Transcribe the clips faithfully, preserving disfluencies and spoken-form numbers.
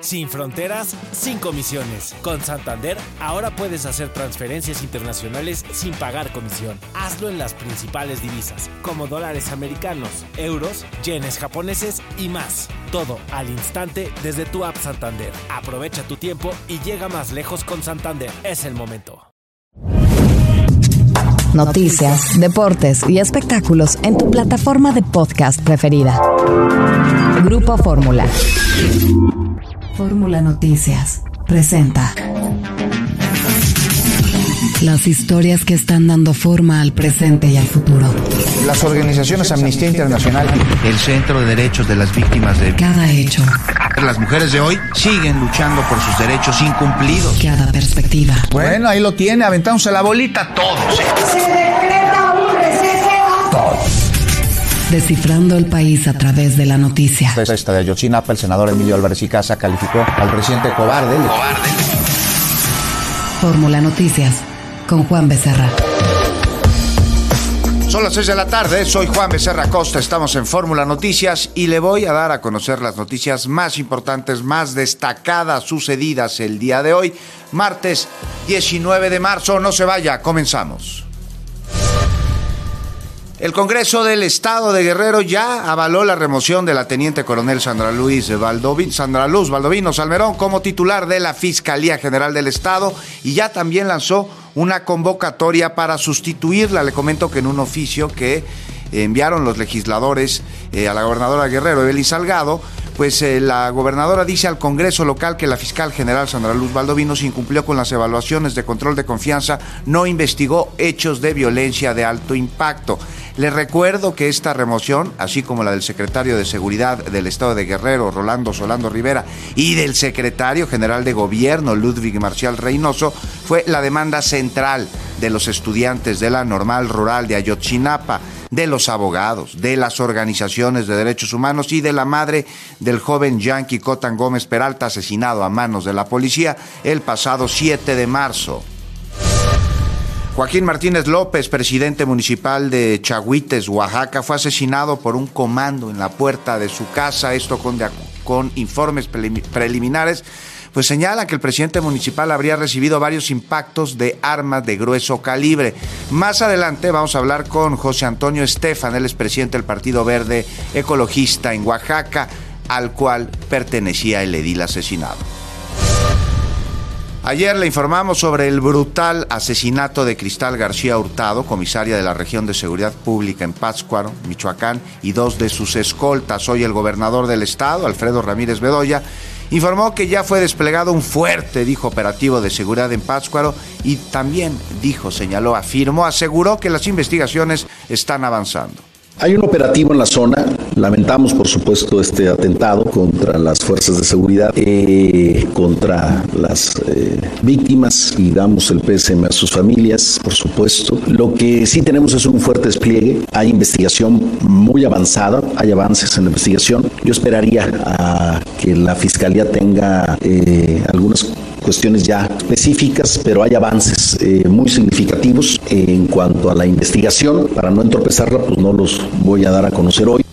Sin fronteras, sin comisiones. Con Santander, ahora puedes hacer transferencias internacionales sin pagar comisión. Hazlo en las principales divisas, como dólares americanos, euros, yenes japoneses y más. Todo al instante desde tu app Santander. Aprovecha tu tiempo y llega más lejos con Santander. Es el momento. Noticias, deportes y espectáculos en tu plataforma de podcast preferida. Grupo Fórmula. Fórmula Noticias presenta las historias que están dando forma al presente y al futuro. Las organizaciones Amnistía Internacional, el Centro de Derechos de las Víctimas de cada hecho. Las mujeres de hoy siguen luchando por sus derechos incumplidos. Cada perspectiva. Bueno, ahí lo tiene, aventándose la bolita todos. Se decreta un receso. Todos. Descifrando el país a través de la noticia. Esta de Ayotzinapa, el senador Emilio Álvarez y Casa calificó al presidente cobarde. Cobarde. Fórmula Noticias con Juan Becerra. Son las seis de la tarde, soy Juan Becerra Costa, estamos en Fórmula Noticias y le voy a dar a conocer las noticias más importantes, más destacadas, sucedidas el día de hoy, martes diecinueve de marzo. No se vaya, comenzamos. El Congreso del Estado de Guerrero ya avaló la remoción de la teniente coronel Sandra Luz Baldovino, Sandra Luz Baldovino Salmerón como titular de la Fiscalía General del Estado y ya también lanzó una convocatoria para sustituirla. Le comento que en un oficio que enviaron los legisladores eh, a la gobernadora Guerrero, Evelyn Salgado, pues eh, la gobernadora dice al Congreso local que la fiscal general Sandra Luz Baldovino se incumplió con las evaluaciones de control de confianza, no investigó hechos de violencia de alto impacto. Les recuerdo que esta remoción, así como la del secretario de Seguridad del Estado de Guerrero, Rolando Solando Rivera, y del secretario general de Gobierno, Ludwig Marcial Reynoso, fue la demanda central de los estudiantes de la Normal Rural de Ayotzinapa, de los abogados, de las organizaciones de derechos humanos y de la madre del joven Yankee Cotan Gómez Peralta, asesinado a manos de la policía el pasado siete de marzo. Joaquín Martínez López, presidente municipal de Chahuites, Oaxaca, fue asesinado por un comando en la puerta de su casa, esto con, con informes preliminares, pues señala que el presidente municipal habría recibido varios impactos de armas de grueso calibre. Más adelante vamos a hablar con José Antonio Estefan, él es presidente del Partido Verde Ecologista en Oaxaca, al cual pertenecía el edil asesinado. Ayer le informamos sobre el brutal asesinato de Cristal García Hurtado, comisaria de la Región de Seguridad Pública en Pátzcuaro, Michoacán, y dos de sus escoltas. Hoy el gobernador del estado, Alfredo Ramírez Bedoya, informó que ya fue desplegado un fuerte, dijo, operativo de seguridad en Pátzcuaro y también, dijo, señaló, afirmó, aseguró que las investigaciones están avanzando. Hay un operativo en la zona, lamentamos por supuesto este atentado contra las fuerzas de seguridad, eh, contra las eh, víctimas y damos el pésame a sus familias, por supuesto. Lo que sí tenemos es un fuerte despliegue, hay investigación muy avanzada, hay avances en la investigación. Yo esperaría a que la Fiscalía tenga eh, algunas cuestiones ya específicas, pero hay avances eh, muy significativos en cuanto a la investigación. Para no entorpecerla, pues no los voy a dar a conocer hoy.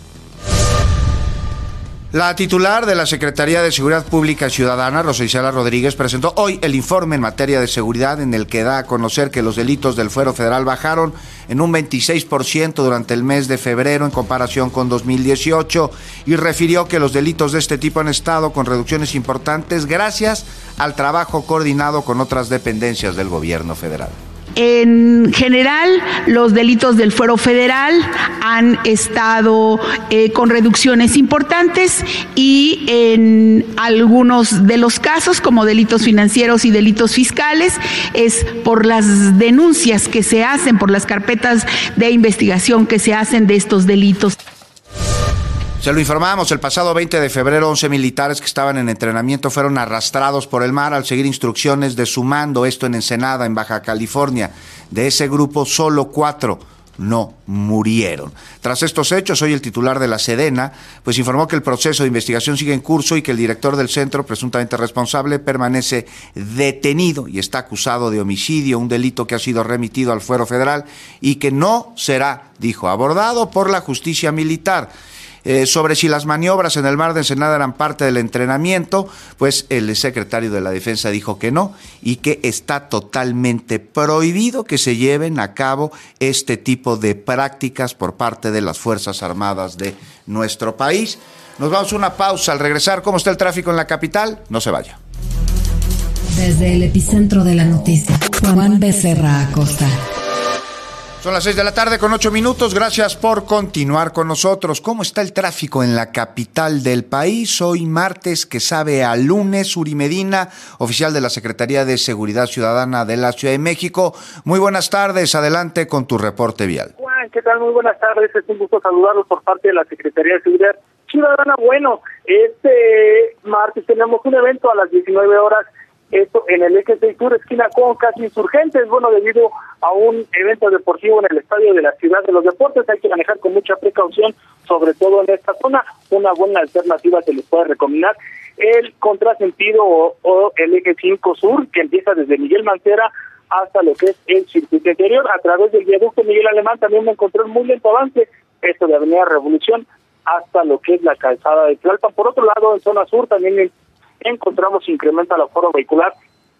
La titular de la Secretaría de Seguridad Pública Ciudadana, Rosa Isela Rodríguez, presentó hoy el informe en materia de seguridad en el que da a conocer que los delitos del fuero federal bajaron en un veintiséis por ciento durante el mes de febrero en comparación con dos mil dieciocho y refirió que los delitos de este tipo han estado con reducciones importantes gracias al trabajo coordinado con otras dependencias del gobierno federal. En general, los delitos del fuero federal han estado eh, con reducciones importantes y en algunos de los casos, como delitos financieros y delitos fiscales, es por las denuncias que se hacen, por las carpetas de investigación que se hacen de estos delitos. Se lo informamos, el pasado veinte de febrero, once militares que estaban en entrenamiento fueron arrastrados por el mar al seguir instrucciones de su mando, esto en Ensenada, en Baja California. De ese grupo, solo cuatro no murieron. Tras estos hechos, hoy el titular de la Sedena pues informó que el proceso de investigación sigue en curso y que el director del centro, presuntamente responsable, permanece detenido y está acusado de homicidio, un delito que ha sido remitido al fuero federal y que no será, dijo, abordado por la justicia militar. Eh, sobre si las maniobras en el mar de Ensenada eran parte del entrenamiento, pues el secretario de la Defensa dijo que no y que está totalmente prohibido que se lleven a cabo este tipo de prácticas por parte de las Fuerzas Armadas de nuestro país. Nos vamos a una pausa. Al regresar, ¿cómo está el tráfico en la capital? No se vaya. Desde el epicentro de la noticia, Juan Becerra Acosta. Son las seis de la tarde con ocho minutos. Gracias por continuar con nosotros. ¿Cómo está el tráfico en la capital del país? Hoy martes, que sabe a lunes. Uri Medina, oficial de la Secretaría de Seguridad Ciudadana de la Ciudad de México. Muy buenas tardes. Adelante con tu reporte vial. Juan, ¿qué tal? Muy buenas tardes. Es un gusto saludarlos por parte de la Secretaría de Seguridad Ciudadana. Bueno, este martes tenemos un evento a las diecinueve horas. Esto en el eje seis Sur, esquina con casi Insurgentes, bueno, debido a un evento deportivo en el estadio de la Ciudad de los Deportes. Hay que manejar con mucha precaución, sobre todo en esta zona. Una buena alternativa se les puede recomendar el contrasentido o, o el eje cinco Sur, que empieza desde Miguel Mancera hasta lo que es el circuito interior. A través del viaducto Miguel Alemán también me encontré un muy lento avance, esto de Avenida Revolución hasta lo que es la calzada de Tlalpan. Por otro lado, en zona sur también encontramos incremento al aforo vehicular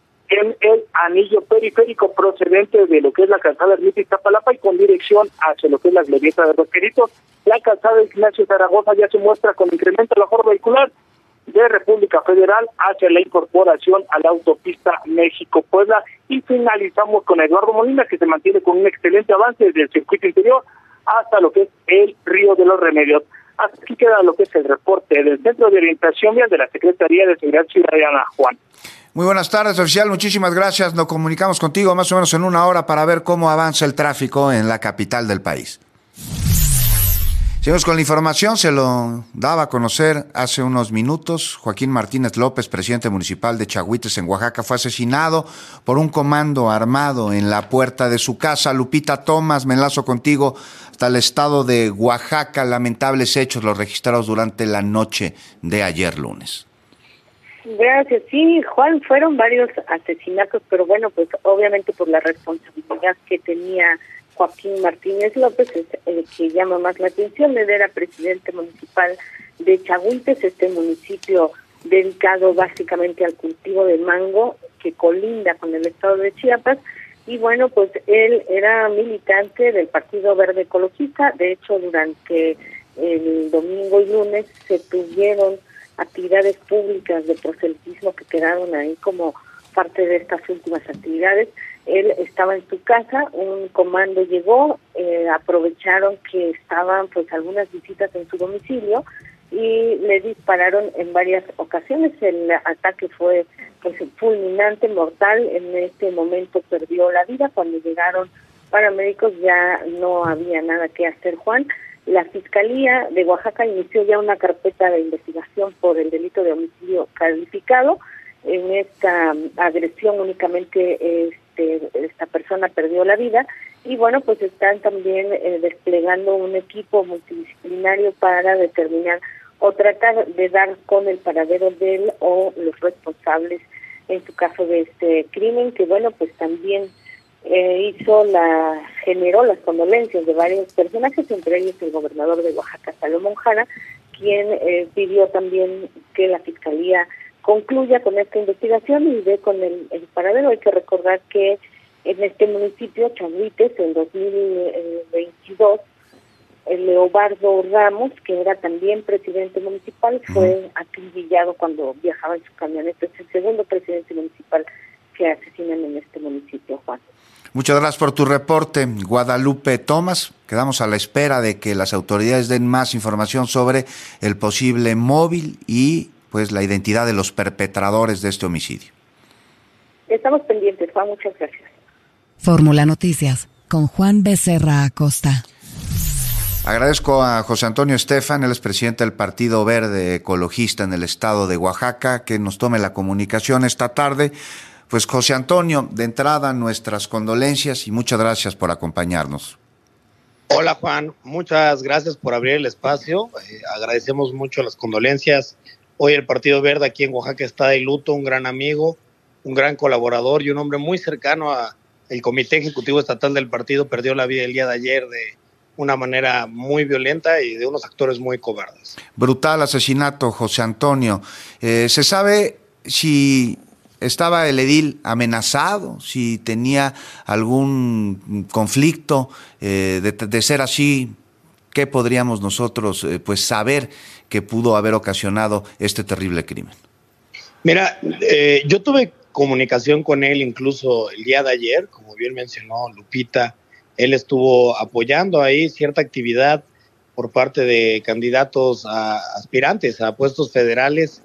en el anillo periférico procedente de lo que es la calzada Ermita Iztapalapa y con dirección hacia lo que es la glorieta de los Peritos. La calzada de Ignacio Zaragoza ya se muestra con incremento al aforo vehicular de República Federal hacia la incorporación a la autopista México-Puebla, y finalizamos con Eduardo Molina, que se mantiene con un excelente avance desde el circuito interior hasta lo que es el Río de los Remedios. Hasta aquí queda lo que es el reporte del Centro de Orientación Vial de la Secretaría de Seguridad Ciudadana, Juan. Muy buenas tardes, oficial. Muchísimas gracias. Nos comunicamos contigo más o menos en una hora para ver cómo avanza el tráfico en la capital del país. Seguimos con la información. Se lo daba a conocer hace unos minutos. Joaquín Martínez López, presidente municipal de Chahuites, en Oaxaca, fue asesinado por un comando armado en la puerta de su casa. Lupita Tomás, me enlazo contigo hasta el estado de Oaxaca. Lamentables hechos los registrados durante la noche de ayer lunes. Gracias. Sí, Juan, fueron varios asesinatos, pero bueno, pues obviamente por la responsabilidad que tenía Joaquín Martínez López es el que llama más la atención. Él era presidente municipal de Chahuites, este municipio dedicado básicamente al cultivo de mango que colinda con el estado de Chiapas. Y bueno, pues él era militante del Partido Verde Ecologista. De hecho, durante el domingo y lunes se tuvieron actividades públicas de proselitismo que quedaron ahí como parte de estas últimas actividades. Él estaba en su casa, un comando llegó, eh, aprovecharon que estaban pues algunas visitas en su domicilio y le dispararon en varias ocasiones. El ataque fue pues fulminante, mortal. En este momento perdió la vida. Cuando llegaron paramédicos ya no había nada que hacer, Juan. La Fiscalía de Oaxaca inició ya una carpeta de investigación por el delito de homicidio calificado. En esta agresión únicamente este, esta persona perdió la vida y bueno, pues están también eh, desplegando un equipo multidisciplinario para determinar o tratar de dar con el paradero de él o los responsables en su caso de este crimen, que bueno, pues también eh, hizo la generó las condolencias de varios personajes, entre ellos el gobernador de Oaxaca, Salomón Jara, quien eh, pidió también que la Fiscalía concluya con esta investigación y ve con el, el paradero. Hay que recordar que en este municipio, Chahuites, en dos mil veintidós, el Leobardo Ramos, que era también presidente municipal, fue acribillado cuando viajaba en su camioneta. Es el segundo presidente municipal que asesinan en este municipio, Juan. Muchas gracias por tu reporte, Guadalupe Tomás. Quedamos a la espera de que las autoridades den más información sobre el posible móvil y pues la identidad de los perpetradores de este homicidio. Estamos pendientes, Juan, muchas gracias. Fórmula Noticias, con Juan Becerra Acosta. Agradezco a José Antonio Estefan, él es presidente del Partido Verde Ecologista en el estado de Oaxaca, que nos tome la comunicación esta tarde. Pues José Antonio, de entrada nuestras condolencias y muchas gracias por acompañarnos. Hola Juan, muchas gracias por abrir el espacio, eh, agradecemos mucho las condolencias. Hoy el Partido Verde aquí en Oaxaca está de luto, un gran amigo, un gran colaborador y un hombre muy cercano al Comité Ejecutivo Estatal del partido perdió la vida el día de ayer de una manera muy violenta y de unos actores muy cobardes. Brutal asesinato, José Antonio. Eh, ¿Se sabe si estaba el edil amenazado, si tenía algún conflicto? Eh, de, de ser así, ¿qué podríamos nosotros eh, pues saber que pudo haber ocasionado este terrible crimen? Mira, eh, yo tuve comunicación con él incluso el día de ayer, como bien mencionó Lupita. Él estuvo apoyando ahí cierta actividad por parte de candidatos a aspirantes a puestos federales.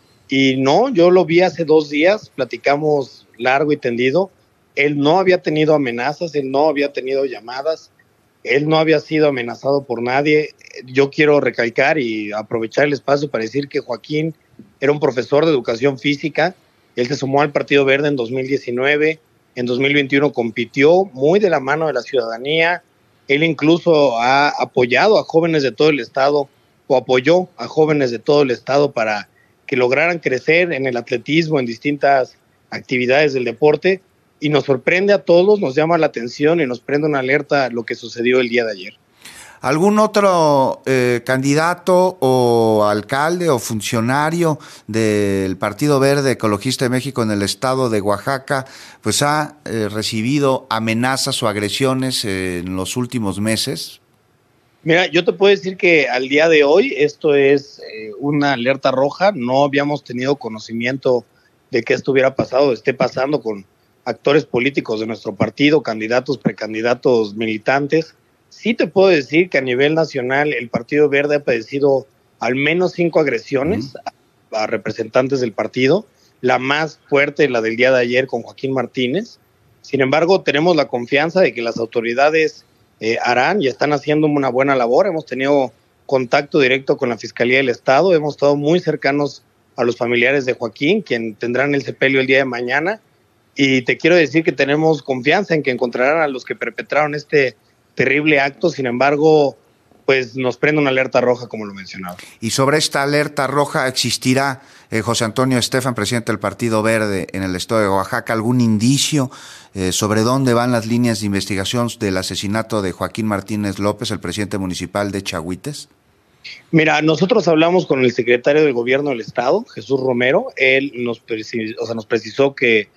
Y no, yo lo vi hace dos días, platicamos largo y tendido. Él no había tenido amenazas, él no había tenido llamadas, él no había sido amenazado por nadie. Yo quiero recalcar y aprovechar el espacio para decir que Joaquín era un profesor de educación física. Él se sumó al Partido Verde en dos mil diecinueve. En dos mil veintiuno compitió muy de la mano de la ciudadanía. Él incluso ha apoyado a jóvenes de todo el estado, o apoyó a jóvenes de todo el estado para que lograran crecer en el atletismo, en distintas actividades del deporte. Y nos sorprende a todos, nos llama la atención y nos prende una alerta lo que sucedió el día de ayer. ¿Algún otro eh, candidato o alcalde o funcionario del Partido Verde Ecologista de México en el estado de Oaxaca pues ha eh, recibido amenazas o agresiones eh, en los últimos meses? Mira, yo te puedo decir que al día de hoy esto es eh, una alerta roja. No habíamos tenido conocimiento de que esto hubiera pasado, esté pasando con actores políticos de nuestro partido, candidatos, precandidatos, militantes. Sí te puedo decir que a nivel nacional el Partido Verde ha padecido al menos cinco agresiones uh-huh. a, a representantes del partido, la más fuerte, la del día de ayer con Joaquín Martínez. Sin embargo, tenemos la confianza de que las autoridades eh, harán y están haciendo una buena labor. Hemos tenido contacto directo con la Fiscalía del Estado, hemos estado muy cercanos a los familiares de Joaquín, quien tendrán el sepelio el día de mañana, y te quiero decir que tenemos confianza en que encontrarán a los que perpetraron este terrible acto. Sin embargo, pues nos prende una alerta roja, como lo mencionaba. Y sobre esta alerta roja, ¿existirá, eh, José Antonio Estefan, presidente del Partido Verde en el estado de Oaxaca, algún indicio eh, sobre dónde van las líneas de investigación del asesinato de Joaquín Martínez López, el presidente municipal de Chahuites? Mira, nosotros hablamos con el secretario del gobierno del estado, Jesús Romero. Él nos precisó, o sea, nos precisó que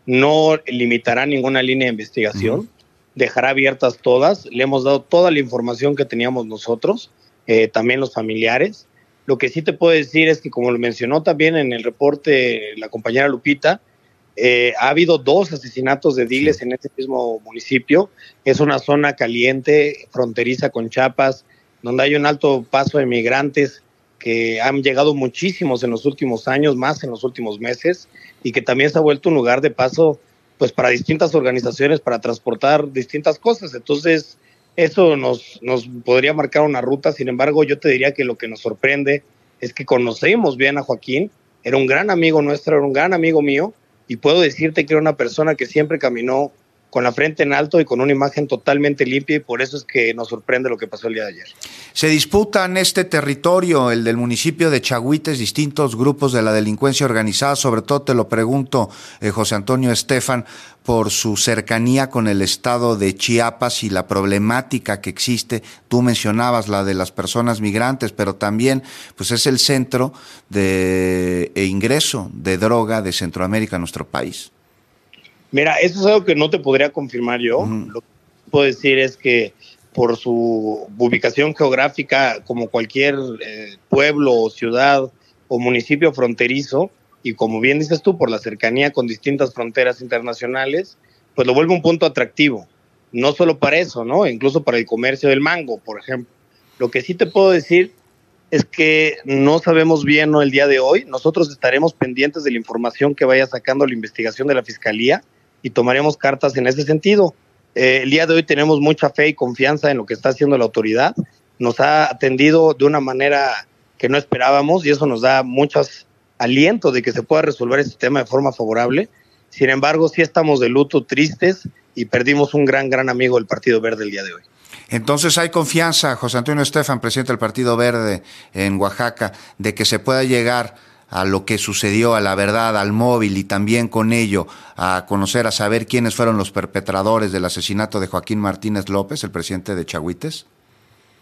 no limitará ninguna línea de investigación. Uh-huh. Dejará abiertas todas. Le hemos dado toda la información que teníamos nosotros, eh, también los familiares. Lo que sí te puedo decir es que, como lo mencionó también en el reporte la compañera Lupita, eh, ha habido dos asesinatos de ediles sí. en ese mismo municipio. Es una zona caliente, fronteriza con Chiapas, donde hay un alto paso de migrantes que han llegado muchísimos en los últimos años, más en los últimos meses, y que también se ha vuelto un lugar de paso pues para distintas organizaciones, para transportar distintas cosas. Entonces, eso nos, nos podría marcar una ruta. Sin embargo, yo te diría que lo que nos sorprende es que conocemos bien a Joaquín. Era un gran amigo nuestro, era un gran amigo mío, y puedo decirte que era una persona que siempre caminó con la frente en alto y con una imagen totalmente limpia, y por eso es que nos sorprende lo que pasó el día de ayer. Se disputan este territorio, el del municipio de Chahuites, distintos grupos de la delincuencia organizada. Sobre todo te lo pregunto, eh, José Antonio Estefan, por su cercanía con el estado de Chiapas y la problemática que existe. Tú mencionabas la de las personas migrantes, pero también pues es el centro de e ingreso de droga de Centroamérica a nuestro país. Mira, eso es algo que no te podría confirmar yo. Uh-huh. Lo que puedo decir es que por su ubicación geográfica, como cualquier eh, pueblo o ciudad o municipio fronterizo, y como bien dices tú, por la cercanía con distintas fronteras internacionales, pues lo vuelve un punto atractivo. No solo para eso, ¿no? Incluso para el comercio del mango, por ejemplo. Lo que sí te puedo decir es que no sabemos bien, ¿no?, el día de hoy. Nosotros estaremos pendientes de la información que vaya sacando la investigación de la Fiscalía y tomaremos cartas en ese sentido. Eh, el día de hoy tenemos mucha fe y confianza en lo que está haciendo la autoridad. Nos ha atendido de una manera que no esperábamos, y eso nos da muchos alientos de que se pueda resolver este tema de forma favorable. Sin embargo, sí estamos de luto, tristes, y perdimos un gran, gran amigo del Partido Verde el día de hoy. Entonces hay confianza, José Antonio Estefan, presidente del Partido Verde en Oaxaca, de que se pueda llegar a lo que sucedió, a la verdad, al móvil, y también con ello a conocer, a saber quiénes fueron los perpetradores del asesinato de Joaquín Martínez López, el presidente de Chahuites.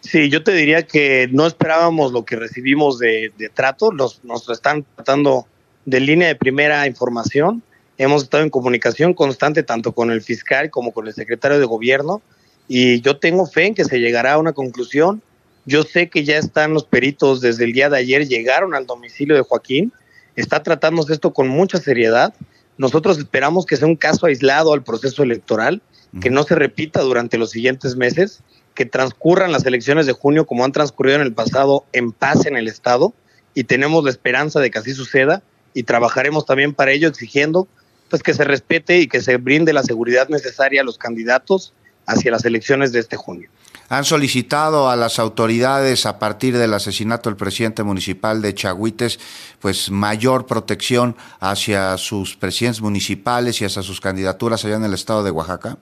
Sí, yo te diría que no esperábamos lo que recibimos de, de trato, nos, nos están tratando de línea de primera información. Hemos estado en comunicación constante tanto con el fiscal como con el secretario de gobierno y yo tengo fe en que se llegará a una conclusión. Yo sé que ya están los peritos desde el día de ayer, llegaron al domicilio de Joaquín, está tratándose esto con mucha seriedad. Nosotros esperamos que sea un caso aislado al proceso electoral, que no se repita durante los siguientes meses, que transcurran las elecciones de junio como han transcurrido en el pasado en paz en el Estado y tenemos la esperanza de que así suceda y trabajaremos también para ello exigiendo pues que se respete y que se brinde la seguridad necesaria a los candidatos hacia las elecciones de este junio. Han solicitado a las autoridades a partir del asesinato del presidente municipal de Chahuites pues mayor protección hacia sus presidentes municipales y hacia sus candidaturas allá en el estado de Oaxaca.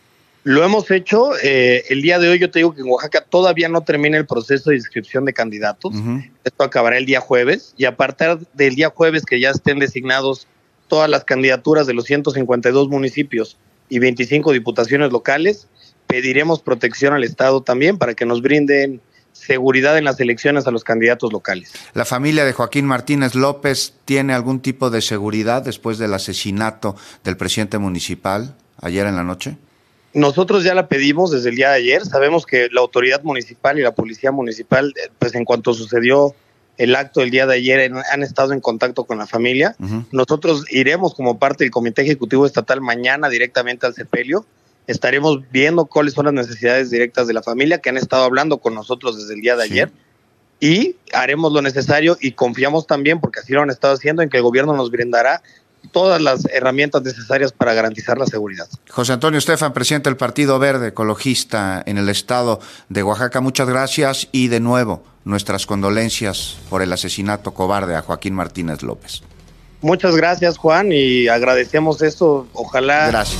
Lo hemos hecho. Eh, el día de hoy yo te digo que en Oaxaca todavía no termina el proceso de inscripción de candidatos. Uh-huh. Esto acabará el día jueves y a partir del día jueves que ya estén designados todas las candidaturas de los ciento cincuenta y dos municipios y veinticinco diputaciones locales, pediremos protección al Estado también para que nos brinden seguridad en las elecciones a los candidatos locales. ¿La familia de Joaquín Martínez López tiene algún tipo de seguridad después del asesinato del presidente municipal ayer en la noche? Nosotros ya la pedimos desde el día de ayer. Sabemos que la autoridad municipal y la policía municipal, pues en cuanto sucedió el acto del día de ayer, han estado en contacto con la familia. Uh-huh. Nosotros iremos como parte del Comité Ejecutivo Estatal mañana directamente al sepelio. Estaremos viendo cuáles son las necesidades directas de la familia que han estado hablando con nosotros desde el día de sí. ayer y haremos lo necesario y confiamos también, porque así lo han estado haciendo, en que el gobierno nos brindará todas las herramientas necesarias para garantizar la seguridad. José Antonio Estefan, presidente del Partido Verde Ecologista en el estado de Oaxaca, muchas gracias y de nuevo nuestras condolencias por el asesinato cobarde a Joaquín Martínez López. Muchas gracias, Juan, y agradecemos esto. Ojalá... Gracias.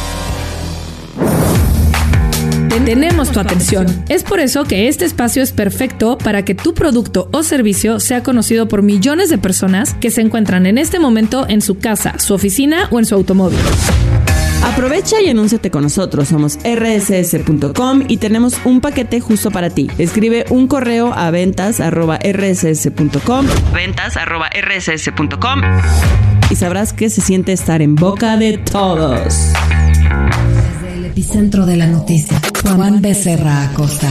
Tenemos tu atención. Es por eso que este espacio es perfecto para que tu producto o servicio sea conocido por millones de personas que se encuentran en este momento en su casa, su oficina o en su automóvil. Aprovecha y anúnciate con nosotros. Somos erre ese ese punto com y tenemos un paquete justo para ti. Escribe un correo a ventas arroba erre ese ese punto com, ventas arroba erre ese ese punto com y sabrás que se siente estar en boca de todos. Epicentro de la noticia. Juan Becerra Acosta.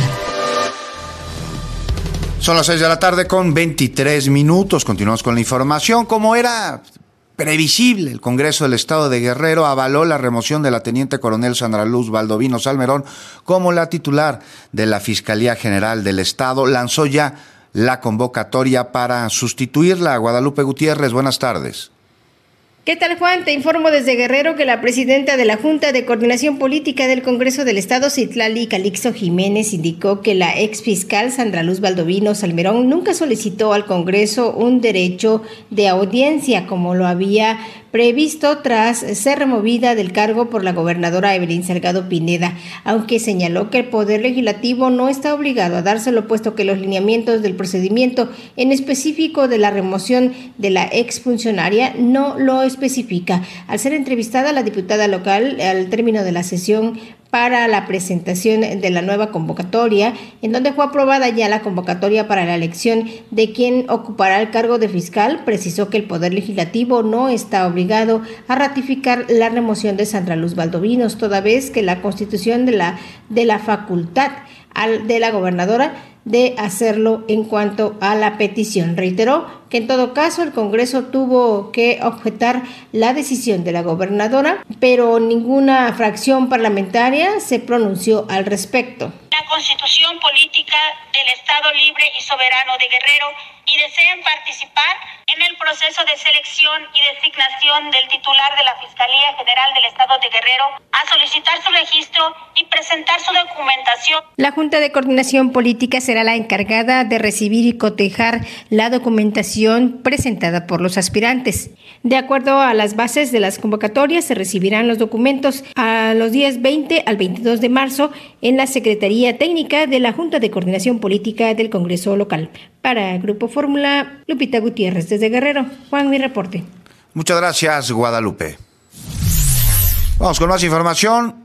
Son las seis de la tarde con veintitrés minutos. Continuamos con la información. Como era previsible, el Congreso del Estado de Guerrero avaló la remoción de la teniente coronel Sandra Luz Baldovino Salmerón como la titular de la Fiscalía General del Estado. Lanzó ya la convocatoria para sustituirla. Guadalupe Gutiérrez, buenas tardes. ¿Qué tal, Juan? Te informo desde Guerrero que la presidenta de la Junta de Coordinación Política del Congreso del Estado, Citlali Calixto Jiménez, indicó que la exfiscal Sandra Luz Baldovino Salmerón nunca solicitó al Congreso un derecho de audiencia como lo había previsto tras ser removida del cargo por la gobernadora Evelyn Salgado Pineda, aunque señaló que el Poder Legislativo no está obligado a dárselo, puesto que los lineamientos del procedimiento, en específico de la remoción de la exfuncionaria, no lo especifica. Al ser entrevistada, la diputada local, al término de la sesión para la presentación de la nueva convocatoria, en donde fue aprobada ya la convocatoria para la elección de quien ocupará el cargo de fiscal, precisó que el Poder Legislativo no está obligado a ratificar la remoción de Sandra Luz Baldovinos, toda vez que la Constitución de la, de la facultad al, de la gobernadora de hacerlo en cuanto a la petición. Reiteró que en todo caso el Congreso tuvo que objetar la decisión de la gobernadora, pero ninguna fracción parlamentaria se pronunció al respecto. La Constitución Política del Estado Libre y Soberano de Guerrero y deseen participar en el proceso de selección y designación del titular de la Fiscalía General del Estado de Guerrero, a solicitar su registro y presentar su documentación. La Junta de Coordinación Política será la encargada de recibir y cotejar la documentación presentada por los aspirantes. De acuerdo a las bases de las convocatorias, se recibirán los documentos a los días veinte al veintidós de marzo en la Secretaría Técnica de la Junta de Coordinación Política del Congreso Local. Para Grupo Fórmula, Lupita Gutiérrez desde Guerrero. Juan, mi reporte. Muchas gracias, Guadalupe. Vamos con más información.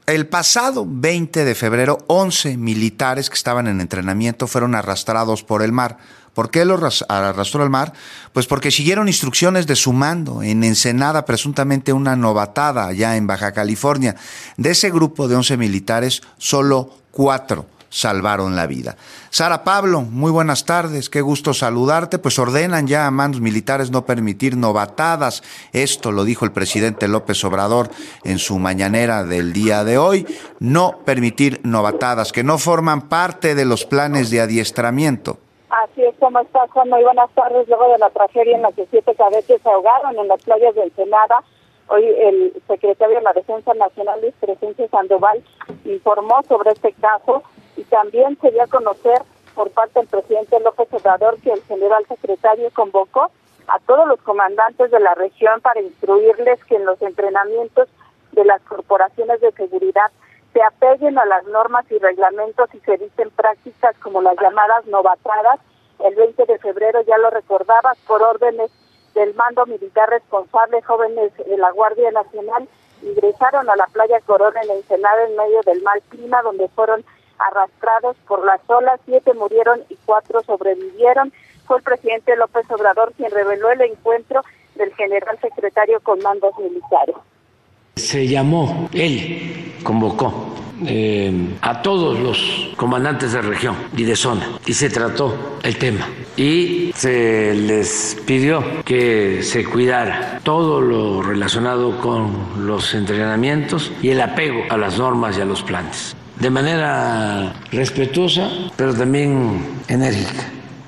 El pasado veinte de febrero, once militares que estaban en entrenamiento fueron arrastrados por el mar. ¿Por qué los arrastró al mar? Pues porque siguieron instrucciones de su mando en Ensenada, presuntamente una novatada allá en Baja California. De ese grupo de once militares, solo cuatro salvaron la vida. Sara Pablo, muy buenas tardes, qué gusto saludarte. Pues ordenan ya a mandos militares no permitir novatadas. Esto lo dijo el presidente López Obrador en su mañanera del día de hoy. No permitir novatadas, que no forman parte de los planes de adiestramiento. Así es, ¿cómo estás, Juan? Muy buenas tardes. Luego de la tragedia en la que siete cadetes se ahogaron en las playas de Ensenada, hoy el secretario de la Defensa Nacional, Luis Crescencio Sandoval, informó sobre este caso y también se dio a conocer por parte del presidente López Obrador que el general secretario convocó a todos los comandantes de la región para instruirles que en los entrenamientos de las corporaciones de seguridad se apeguen a las normas y reglamentos y se eviten prácticas como las llamadas novatadas. El veinte de febrero, ya lo recordabas, por órdenes del mando militar responsable, jóvenes de la Guardia Nacional ingresaron a la playa Corona en Ensenada en medio del mal clima, donde fueron arrastrados por las olas, siete murieron y cuatro sobrevivieron. Fue el presidente López Obrador quien reveló el encuentro del general secretario con mandos militares. Se llamó, él convocó eh, a todos los comandantes de región y de zona y se trató el tema y se les pidió que se cuidara todo lo relacionado con los entrenamientos y el apego a las normas y a los planes, de manera respetuosa pero también enérgica.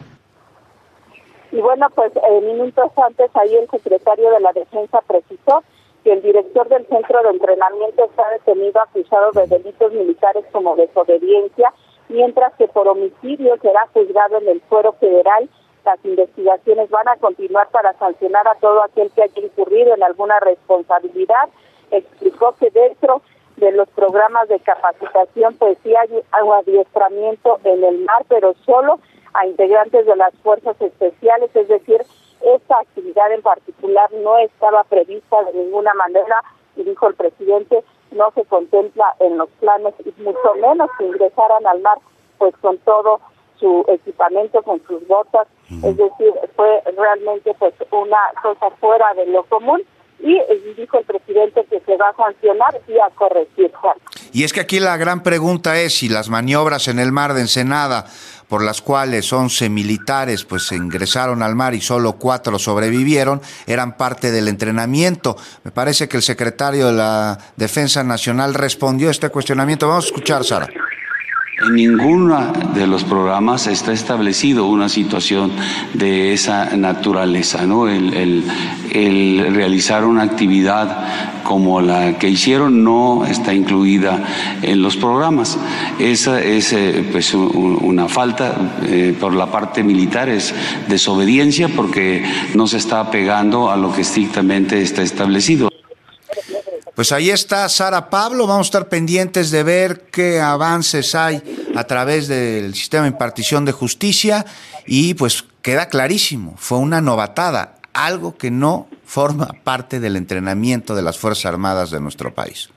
Y bueno, pues eh, minutos antes ahí el secretario de la Defensa precisó que el director del centro de entrenamiento está detenido acusado de delitos militares como desobediencia, mientras que por homicidio será juzgado en el fuero federal. Las investigaciones van a continuar para sancionar a todo aquel que haya incurrido en alguna responsabilidad. Explicó que dentro de los programas de capacitación pues sí hay adiestramiento en el mar, pero solo a integrantes de las fuerzas especiales, es decir, esta actividad en particular no estaba prevista de ninguna manera y dijo el presidente, no se contempla en los planes y mucho menos que ingresaran al mar pues con todo su equipamiento, con sus botas, es decir, fue realmente pues una cosa fuera de lo común y dijo el presidente que se va a sancionar y a corregir, Juan. Y es que aquí la gran pregunta es si las maniobras en el mar de Ensenada, por las cuales once militares pues ingresaron al mar y solo cuatro sobrevivieron, eran parte del entrenamiento. Me parece que el secretario de la Defensa Nacional respondió a este cuestionamiento. Vamos a escuchar, Sara. En ninguno de los programas está establecido una situación de esa naturaleza, ¿no? El, el, el realizar una actividad como la que hicieron no está incluida en los programas. Esa es eh, pues un, una falta eh, por la parte militar, es desobediencia porque no se está apegando a lo que estrictamente está establecido. Pues ahí está Sara Pablo, vamos a estar pendientes de ver qué avances hay a través del sistema de impartición de justicia y pues queda clarísimo, fue una novatada, algo que no forma parte del entrenamiento de las Fuerzas Armadas de nuestro país.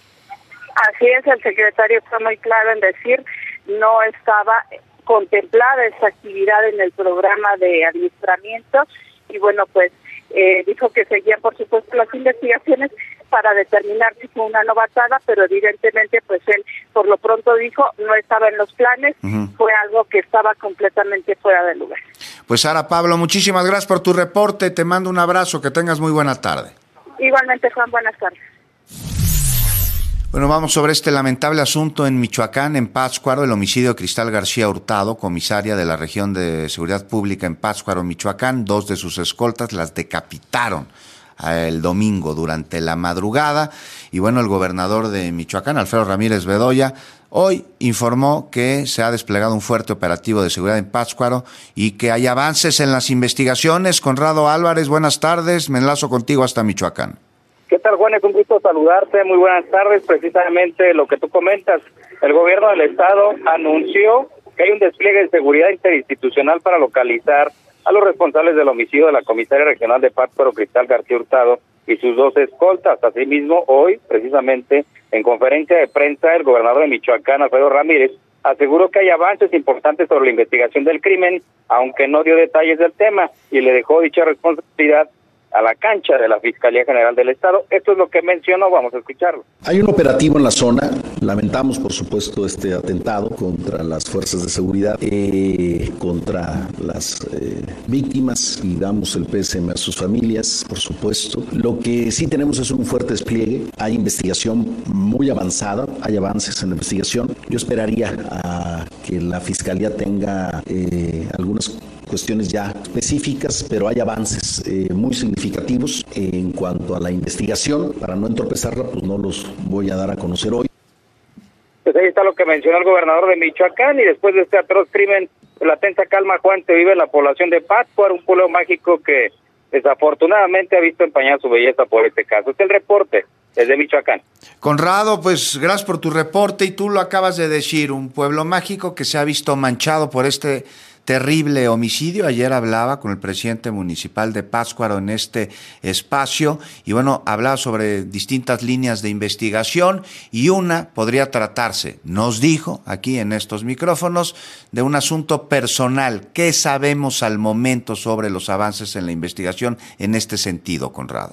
Así es, el secretario fue muy claro en decir, no estaba contemplada esa actividad en el programa de adiestramiento y bueno, pues eh, dijo que seguían por supuesto las investigaciones para determinar si fue una novatada, pero evidentemente pues él por lo pronto dijo no estaba en los planes, uh-huh. Fue algo que estaba completamente fuera de lugar. Pues Sara Pablo, muchísimas gracias por tu reporte, te mando un abrazo, que tengas muy buena tarde. Igualmente, Juan, buenas tardes. Bueno, vamos sobre este lamentable asunto en Michoacán, en Pátzcuaro, el homicidio de Cristal García Hurtado, comisaria de la región de Seguridad Pública en Pátzcuaro, Michoacán. Dos de sus escoltas las decapitaron el domingo durante la madrugada. Y bueno, el gobernador de Michoacán, Alfredo Ramírez Bedoya, hoy informó que se ha desplegado un fuerte operativo de seguridad en Pátzcuaro y que hay avances en las investigaciones. Conrado Álvarez, buenas tardes, me enlazo contigo hasta Michoacán. ¿Qué tal, Juan? Es un gusto saludarte. Muy buenas tardes. Precisamente lo que tú comentas, el gobierno del estado anunció que hay un despliegue de seguridad interinstitucional para localizar a los responsables del homicidio de la comisaria regional de Pátzcuaro, Cristal García Hurtado, y sus dos escoltas. Asimismo, hoy, precisamente, en conferencia de prensa, el gobernador de Michoacán, Alfredo Ramírez, aseguró que hay avances importantes sobre la investigación del crimen, aunque no dio detalles del tema, y le dejó dicha responsabilidad a la cancha de la Fiscalía General del Estado. Esto es lo que mencionó, vamos a escucharlo. Hay un operativo en la zona, lamentamos por supuesto este atentado contra las fuerzas de seguridad, eh, contra las eh, víctimas, y damos el pésame a sus familias, por supuesto. Lo que sí tenemos es un fuerte despliegue, hay investigación muy avanzada, hay avances en la investigación. Yo esperaría a que la Fiscalía tenga eh, algunas cuestiones ya específicas, pero hay avances eh, muy significativos en cuanto a la investigación. Para no entorpecerla, pues no los voy a dar a conocer hoy. Pues ahí está lo que mencionó el gobernador de Michoacán, y después de este atroz crimen, la tensa calma, Juan, se vive en la población de Pátzcuaro, un pueblo mágico que desafortunadamente ha visto empañar su belleza por este caso. Este es el reporte desde Michoacán. Conrado, pues gracias por tu reporte, y tú lo acabas de decir, un pueblo mágico que se ha visto manchado por este terrible homicidio. Ayer hablaba con el presidente municipal de Pátzcuaro en este espacio y bueno, hablaba sobre distintas líneas de investigación, y una podría tratarse, nos dijo aquí en estos micrófonos, de un asunto personal. ¿Qué sabemos al momento sobre los avances en la investigación en este sentido, Conrado?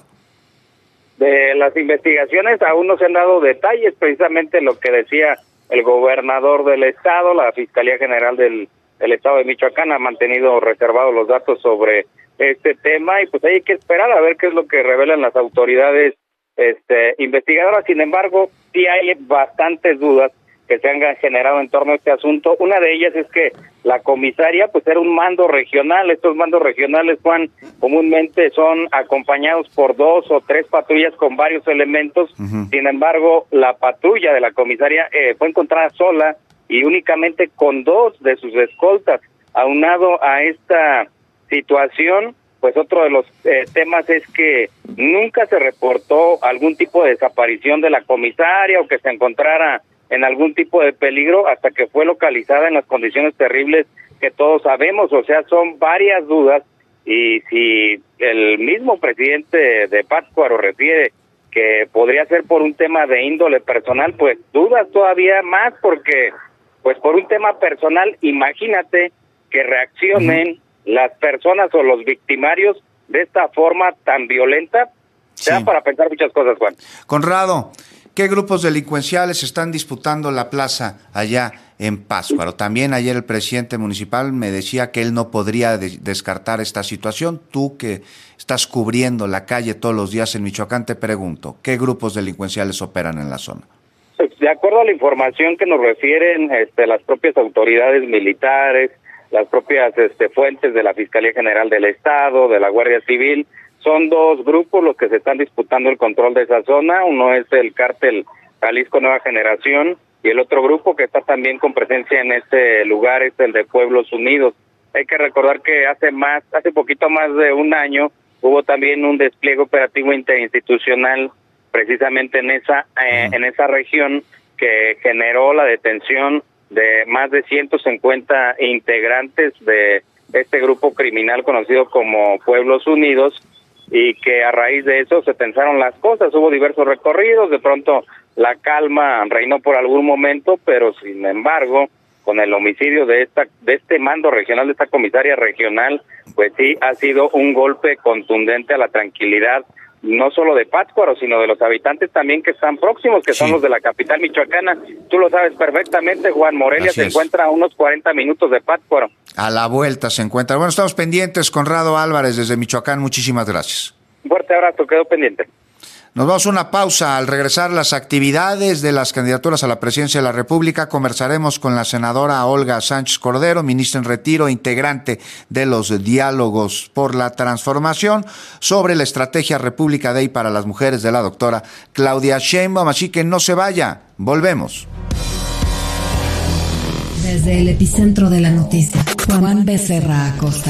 De las investigaciones aún no se han dado detalles, precisamente lo que decía el gobernador del estado. La Fiscalía General del El estado de Michoacán ha mantenido reservados los datos sobre este tema, y pues hay que esperar a ver qué es lo que revelan las autoridades este, investigadoras. Sin embargo, sí hay bastantes dudas que se han generado en torno a este asunto. Una de ellas es que la comisaria pues era un mando regional. Estos mandos regionales, Juan, comúnmente son acompañados por dos o tres patrullas con varios elementos. Uh-huh. Sin embargo, la patrulla de la comisaria eh, fue encontrada sola y únicamente con dos de sus escoltas. Aunado a esta situación, pues otro de los eh, temas es que nunca se reportó algún tipo de desaparición de la comisaria o que se encontrara en algún tipo de peligro hasta que fue localizada en las condiciones terribles que todos sabemos. O sea, son varias dudas, y si el mismo presidente de Pátzcuaro refiere que podría ser por un tema de índole personal, pues dudas todavía más, porque pues por un tema personal, imagínate que reaccionen uh-huh. las personas o los victimarios de esta forma tan violenta. Sí. Se da para pensar muchas cosas, Juan. Conrado, ¿qué grupos delincuenciales están disputando la plaza allá en Pátzcuaro? También ayer el presidente municipal me decía que él no podría de- descartar esta situación. Tú que estás cubriendo la calle todos los días en Michoacán, te pregunto, ¿qué grupos delincuenciales operan en la zona? De acuerdo a la información que nos refieren este, las propias autoridades militares, las propias este, fuentes de la Fiscalía General del Estado, de la Guardia Civil, son dos grupos los que se están disputando el control de esa zona. Uno es el cártel Jalisco Nueva Generación, y el otro grupo que está también con presencia en este lugar es el de Pueblos Unidos. Hay que recordar que hace más, hace poquito más de un año hubo también un despliegue operativo interinstitucional precisamente en esa eh, en esa región, que generó la detención de más de ciento cincuenta integrantes de este grupo criminal conocido como Pueblos Unidos, y que a raíz de eso se tensaron las cosas. Hubo diversos recorridos, de pronto la calma reinó por algún momento, pero sin embargo, con el homicidio de esta de este mando regional, de esta comisaria regional, pues sí ha sido un golpe contundente a la tranquilidad, no solo de Pátzcuaro, sino de los habitantes también que están próximos, que sí. son los de la capital michoacana. Tú lo sabes perfectamente, Juan. Morelia Así se es. encuentra a unos cuarenta minutos de Pátzcuaro. A la vuelta se encuentra. Bueno, estamos pendientes. Conrado Álvarez desde Michoacán, muchísimas gracias. Un fuerte abrazo, quedó pendiente. Nos vamos a una pausa. Al regresar las actividades de las candidaturas a la presidencia de la República, conversaremos con la senadora Olga Sánchez Cordero, ministra en retiro, integrante de los diálogos por la transformación, sobre la estrategia República Day para las mujeres de la doctora Claudia Sheinbaum. Así que no se vaya, volvemos. Desde el epicentro de la noticia, Juan Becerra Acosta.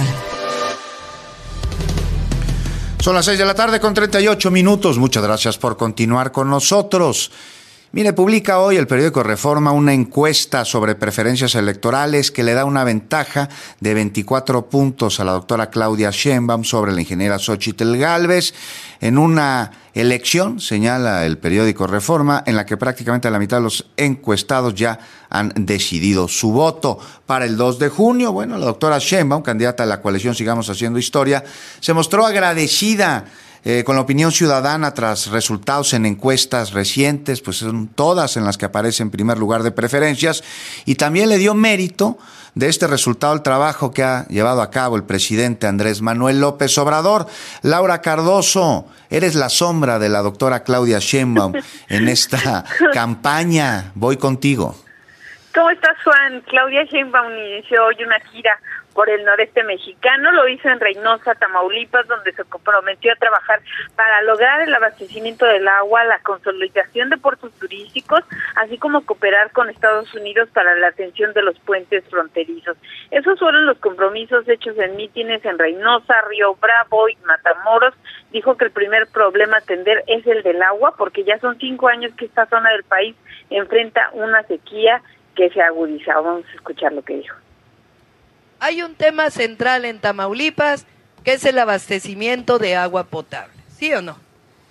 Son las seis de la tarde con treinta y ocho minutos. Muchas gracias por continuar con nosotros. Mire, publica hoy el periódico Reforma una encuesta sobre preferencias electorales que le da una ventaja de veinticuatro puntos a la doctora Claudia Sheinbaum sobre la ingeniera Xóchitl Gálvez en una elección, señala el periódico Reforma, en la que prácticamente la mitad de los encuestados ya han decidido su voto. Para el dos de junio, bueno, la doctora Sheinbaum, candidata a la coalición Sigamos Haciendo Historia, se mostró agradecida Eh, con la opinión ciudadana tras resultados en encuestas recientes, pues son todas en las que aparece en primer lugar de preferencias, y también le dio mérito de este resultado al trabajo que ha llevado a cabo el presidente Andrés Manuel López Obrador. Laura Cardoso, eres la sombra de la doctora Claudia Sheinbaum en esta campaña. Voy contigo. ¿Cómo estás, Juan? Claudia Sheinbaum inició hoy una gira por el noreste mexicano, lo hizo en Reynosa, Tamaulipas, donde se comprometió a trabajar para lograr el abastecimiento del agua, la consolidación de puertos turísticos, así como cooperar con Estados Unidos para la atención de los puentes fronterizos. Esos fueron los compromisos hechos en mítines en Reynosa, Río Bravo y Matamoros. Dijo que el primer problema a atender es el del agua, porque ya son cinco años que esta zona del país enfrenta una sequía que se agudiza. Vamos a escuchar lo que dijo. Hay un tema central en Tamaulipas, que es el abastecimiento de agua potable, ¿sí o no?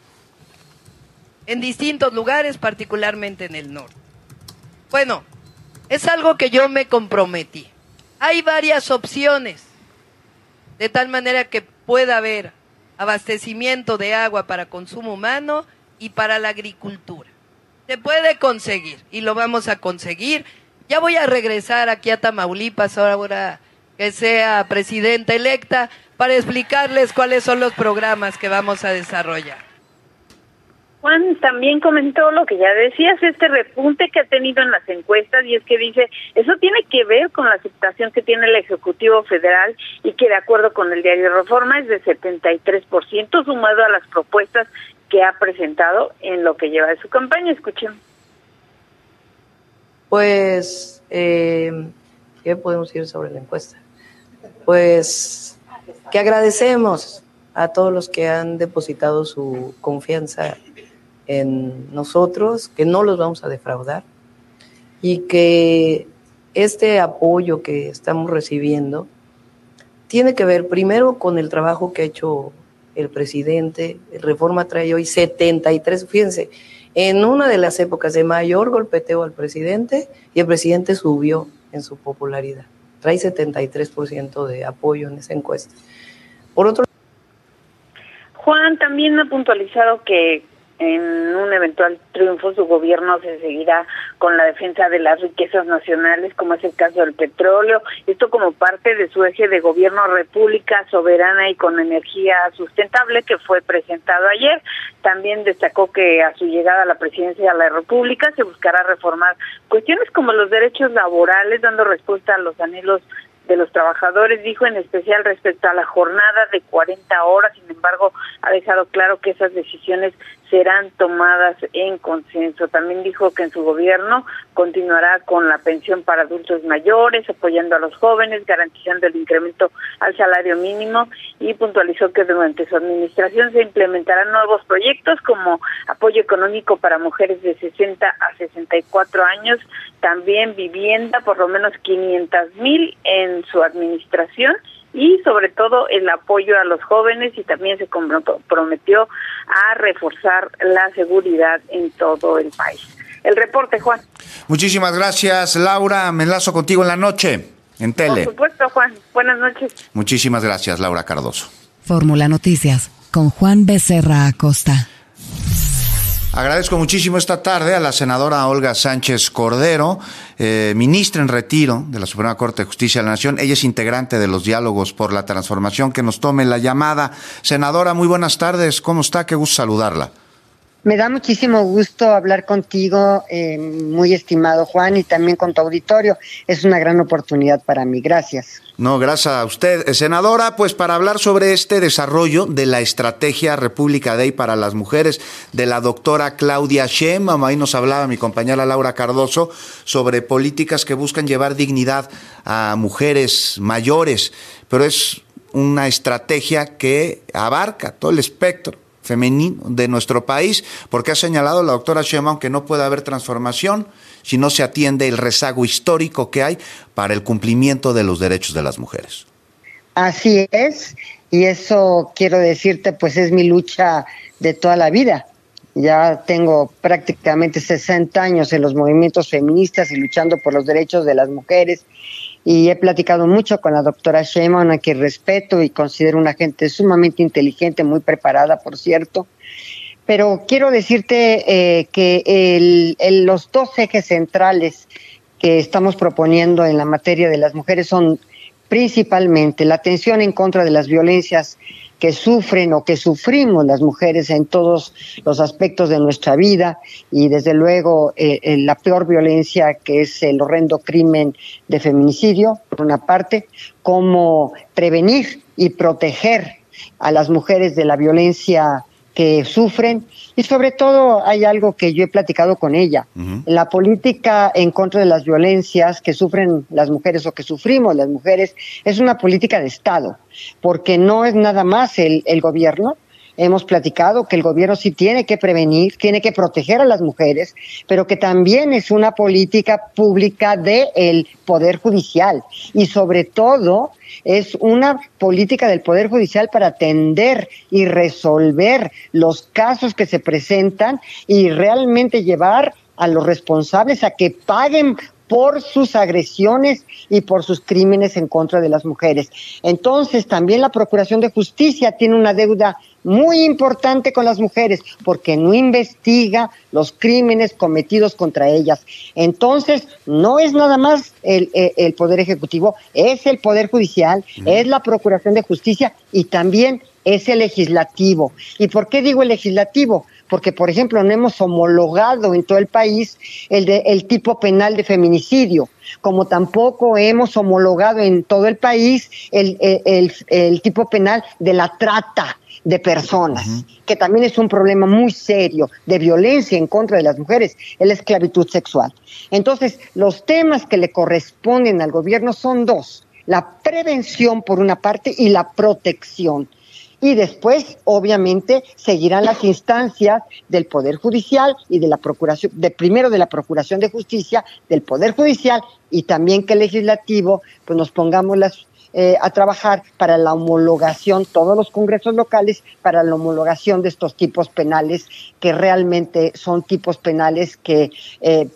En distintos lugares, particularmente en el norte. Bueno, es algo que yo me comprometí. Hay varias opciones, de tal manera que pueda haber abastecimiento de agua para consumo humano y para la agricultura. Se puede conseguir, y lo vamos a conseguir. Ya voy a regresar aquí a Tamaulipas ahora que sea presidenta electa para explicarles cuáles son los programas que vamos a desarrollar. Juan también comentó lo que ya decías, este repunte que ha tenido en las encuestas, y es que dice, eso tiene que ver con la aceptación que tiene el Ejecutivo Federal y que de acuerdo con el diario Reforma es de setenta y tres por ciento sumado a las propuestas que ha presentado en lo que lleva de su campaña. Escuchen. Pues, eh, ¿qué podemos decir sobre la encuesta? Pues que agradecemos a todos los que han depositado su confianza en nosotros, que no los vamos a defraudar y que este apoyo que estamos recibiendo tiene que ver primero con el trabajo que ha hecho el presidente. El Reforma trae hoy setenta y tres, fíjense, en una de las épocas de mayor golpeteo al presidente, y el presidente subió en su popularidad. Trae setenta y tres por ciento de apoyo en esa encuesta. Por otro Juan también ha puntualizado que en un eventual triunfo su gobierno se seguirá con la defensa de las riquezas nacionales, como es el caso del petróleo, esto como parte de su eje de gobierno república soberana y con energía sustentable que fue presentado ayer. También destacó que a su llegada a la presidencia de la República se buscará reformar cuestiones como los derechos laborales, dando respuesta a los anhelos de los trabajadores, dijo, en especial respecto a la jornada de cuarenta horas. Sin embargo, ha dejado claro que esas decisiones serán tomadas en consenso. También dijo que en su gobierno continuará con la pensión para adultos mayores, apoyando a los jóvenes, garantizando el incremento al salario mínimo, y puntualizó que durante su administración se implementarán nuevos proyectos como apoyo económico para mujeres de sesenta a sesenta y cuatro años, también vivienda, por lo menos quinientas mil en su administración, y sobre todo el apoyo a los jóvenes, y también se comprometió a reforzar la seguridad en todo el país. El reporte, Juan. Muchísimas gracias, Laura. Me enlazo contigo en la noche, en tele. Por supuesto, Juan. Buenas noches. Muchísimas gracias, Laura Cardoso. Fórmula Noticias, con Juan Becerra Acosta. Agradezco muchísimo esta tarde a la senadora Olga Sánchez Cordero, eh, ministra en retiro de la Suprema Corte de Justicia de la Nación. Ella es integrante de los Diálogos por la Transformación. Que nos tome la llamada. Senadora, muy buenas tardes. ¿Cómo está? Qué gusto saludarla. Me da muchísimo gusto hablar contigo, eh, muy estimado Juan, y también con tu auditorio. Es una gran oportunidad para mí. Gracias. No, gracias a usted. Senadora, pues para hablar sobre este desarrollo de la estrategia República Day para las mujeres de la doctora Claudia Sheinbaum, ahí nos hablaba mi compañera Laura Cardoso sobre políticas que buscan llevar dignidad a mujeres mayores, pero es una estrategia que abarca todo el espectro femenino de nuestro país, porque ha señalado la doctora Sheinbaum que no puede haber transformación si no se atiende el rezago histórico que hay para el cumplimiento de los derechos de las mujeres. Así es, y eso quiero decirte, pues es mi lucha de toda la vida. Ya tengo prácticamente sesenta años en los movimientos feministas y luchando por los derechos de las mujeres, y he platicado mucho con la doctora Sheinbaum, a quien respeto y considero una gente sumamente inteligente, muy preparada, por cierto. Pero quiero decirte eh, que el, el, los dos ejes centrales que estamos proponiendo en la materia de las mujeres son principalmente la atención en contra de las violencias que sufren o que sufrimos las mujeres en todos los aspectos de nuestra vida, y desde luego eh, eh, la peor violencia, que es el horrendo crimen de feminicidio, por una parte, cómo prevenir y proteger a las mujeres de la violencia que sufren, y sobre todo hay algo que yo he platicado con ella, uh-huh. La política en contra de las violencias que sufren las mujeres o que sufrimos las mujeres es una política de Estado, porque no es nada más el, el gobierno. Hemos platicado que el gobierno sí tiene que prevenir, tiene que proteger a las mujeres, pero que también es una política pública del Poder Judicial, y sobre todo es una política del Poder Judicial para atender y resolver los casos que se presentan y realmente llevar a los responsables a que paguen por sus agresiones y por sus crímenes en contra de las mujeres. Entonces, también la Procuración de Justicia tiene una deuda muy importante con las mujeres, porque no investiga los crímenes cometidos contra ellas. Entonces, no es nada más el, el, el Poder Ejecutivo, es el Poder Judicial, uh-huh. es la Procuración de Justicia y también es el Legislativo. ¿Y por qué digo el Legislativo? Porque, por ejemplo, no hemos homologado en todo el país el, de, el tipo penal de feminicidio, como tampoco hemos homologado en todo el país el, el, el, el tipo penal de la trata de personas, uh-huh. que también es un problema muy serio de violencia en contra de las mujeres, es la esclavitud sexual. Entonces, los temas que le corresponden al gobierno son dos: la prevención por una parte y la protección. Y después, obviamente, seguirán las instancias del Poder Judicial y de la Procuración, de primero de la Procuración de Justicia, del Poder Judicial, y también que el Legislativo, pues nos pongamos las Eh, a trabajar para la homologación, todos los congresos locales, para la homologación de estos tipos penales, que realmente son tipos penales que eh,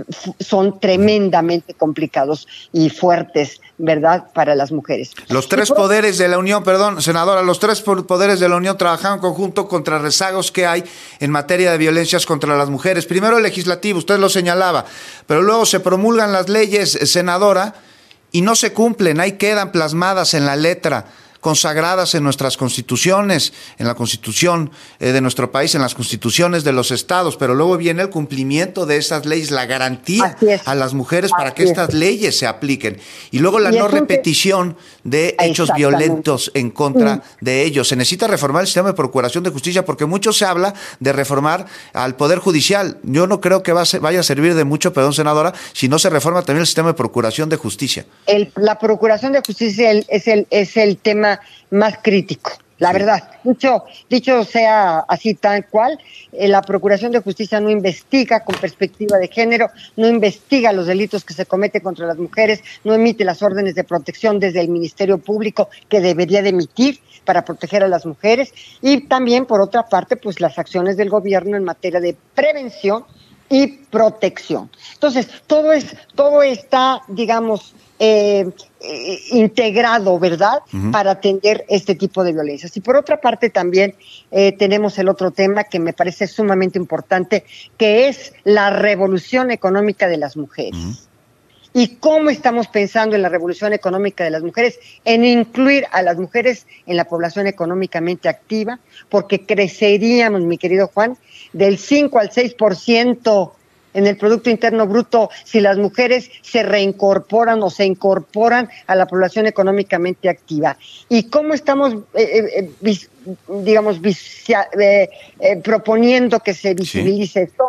son tremendamente complicados y fuertes, ¿verdad?, para las mujeres. Los tres por... poderes de la Unión, perdón, senadora, los tres poderes de la Unión trabajan en conjunto contra rezagos que hay en materia de violencias contra las mujeres. Primero el legislativo, usted lo señalaba, pero luego se promulgan las leyes, senadora, y no se cumplen, ahí quedan plasmadas en la letra, consagradas en nuestras constituciones, en la constitución eh, de nuestro país, en las constituciones de los estados, pero luego viene el cumplimiento de esas leyes, la garantía a las mujeres para que estas leyes se apliquen, y luego la no repetición de hechos violentos en contra de ellos. Se necesita reformar el sistema de procuración de justicia, porque mucho se habla de reformar al Poder Judicial. Yo no creo que va a ser, vaya a servir de mucho, perdón, senadora, si no se reforma también el sistema de procuración de justicia. El, la procuración de justicia el, es, el, es el tema más crítico, la verdad. Dicho, dicho sea así tal cual, eh, la Procuración de Justicia no investiga con perspectiva de género, no investiga los delitos que se cometen contra las mujeres, no emite las órdenes de protección desde el Ministerio Público que debería de emitir para proteger a las mujeres, y también, por otra parte, pues las acciones del gobierno en materia de prevención y protección. Entonces, todo es, todo está, digamos, eh, eh, integrado, ¿verdad?, uh-huh. para atender este tipo de violencias. Y por otra parte también eh, tenemos el otro tema que me parece sumamente importante, que es la revolución económica de las mujeres. Uh-huh. ¿Y cómo estamos pensando en la revolución económica de las mujeres? En incluir a las mujeres en la población económicamente activa, porque creceríamos, mi querido Juan, del cinco al seis por ciento en el Producto Interno Bruto si las mujeres se reincorporan o se incorporan a la población económicamente activa. ¿Y cómo estamos, eh, eh, vis, digamos, vis, eh, eh, proponiendo que se visibilice sí. esto?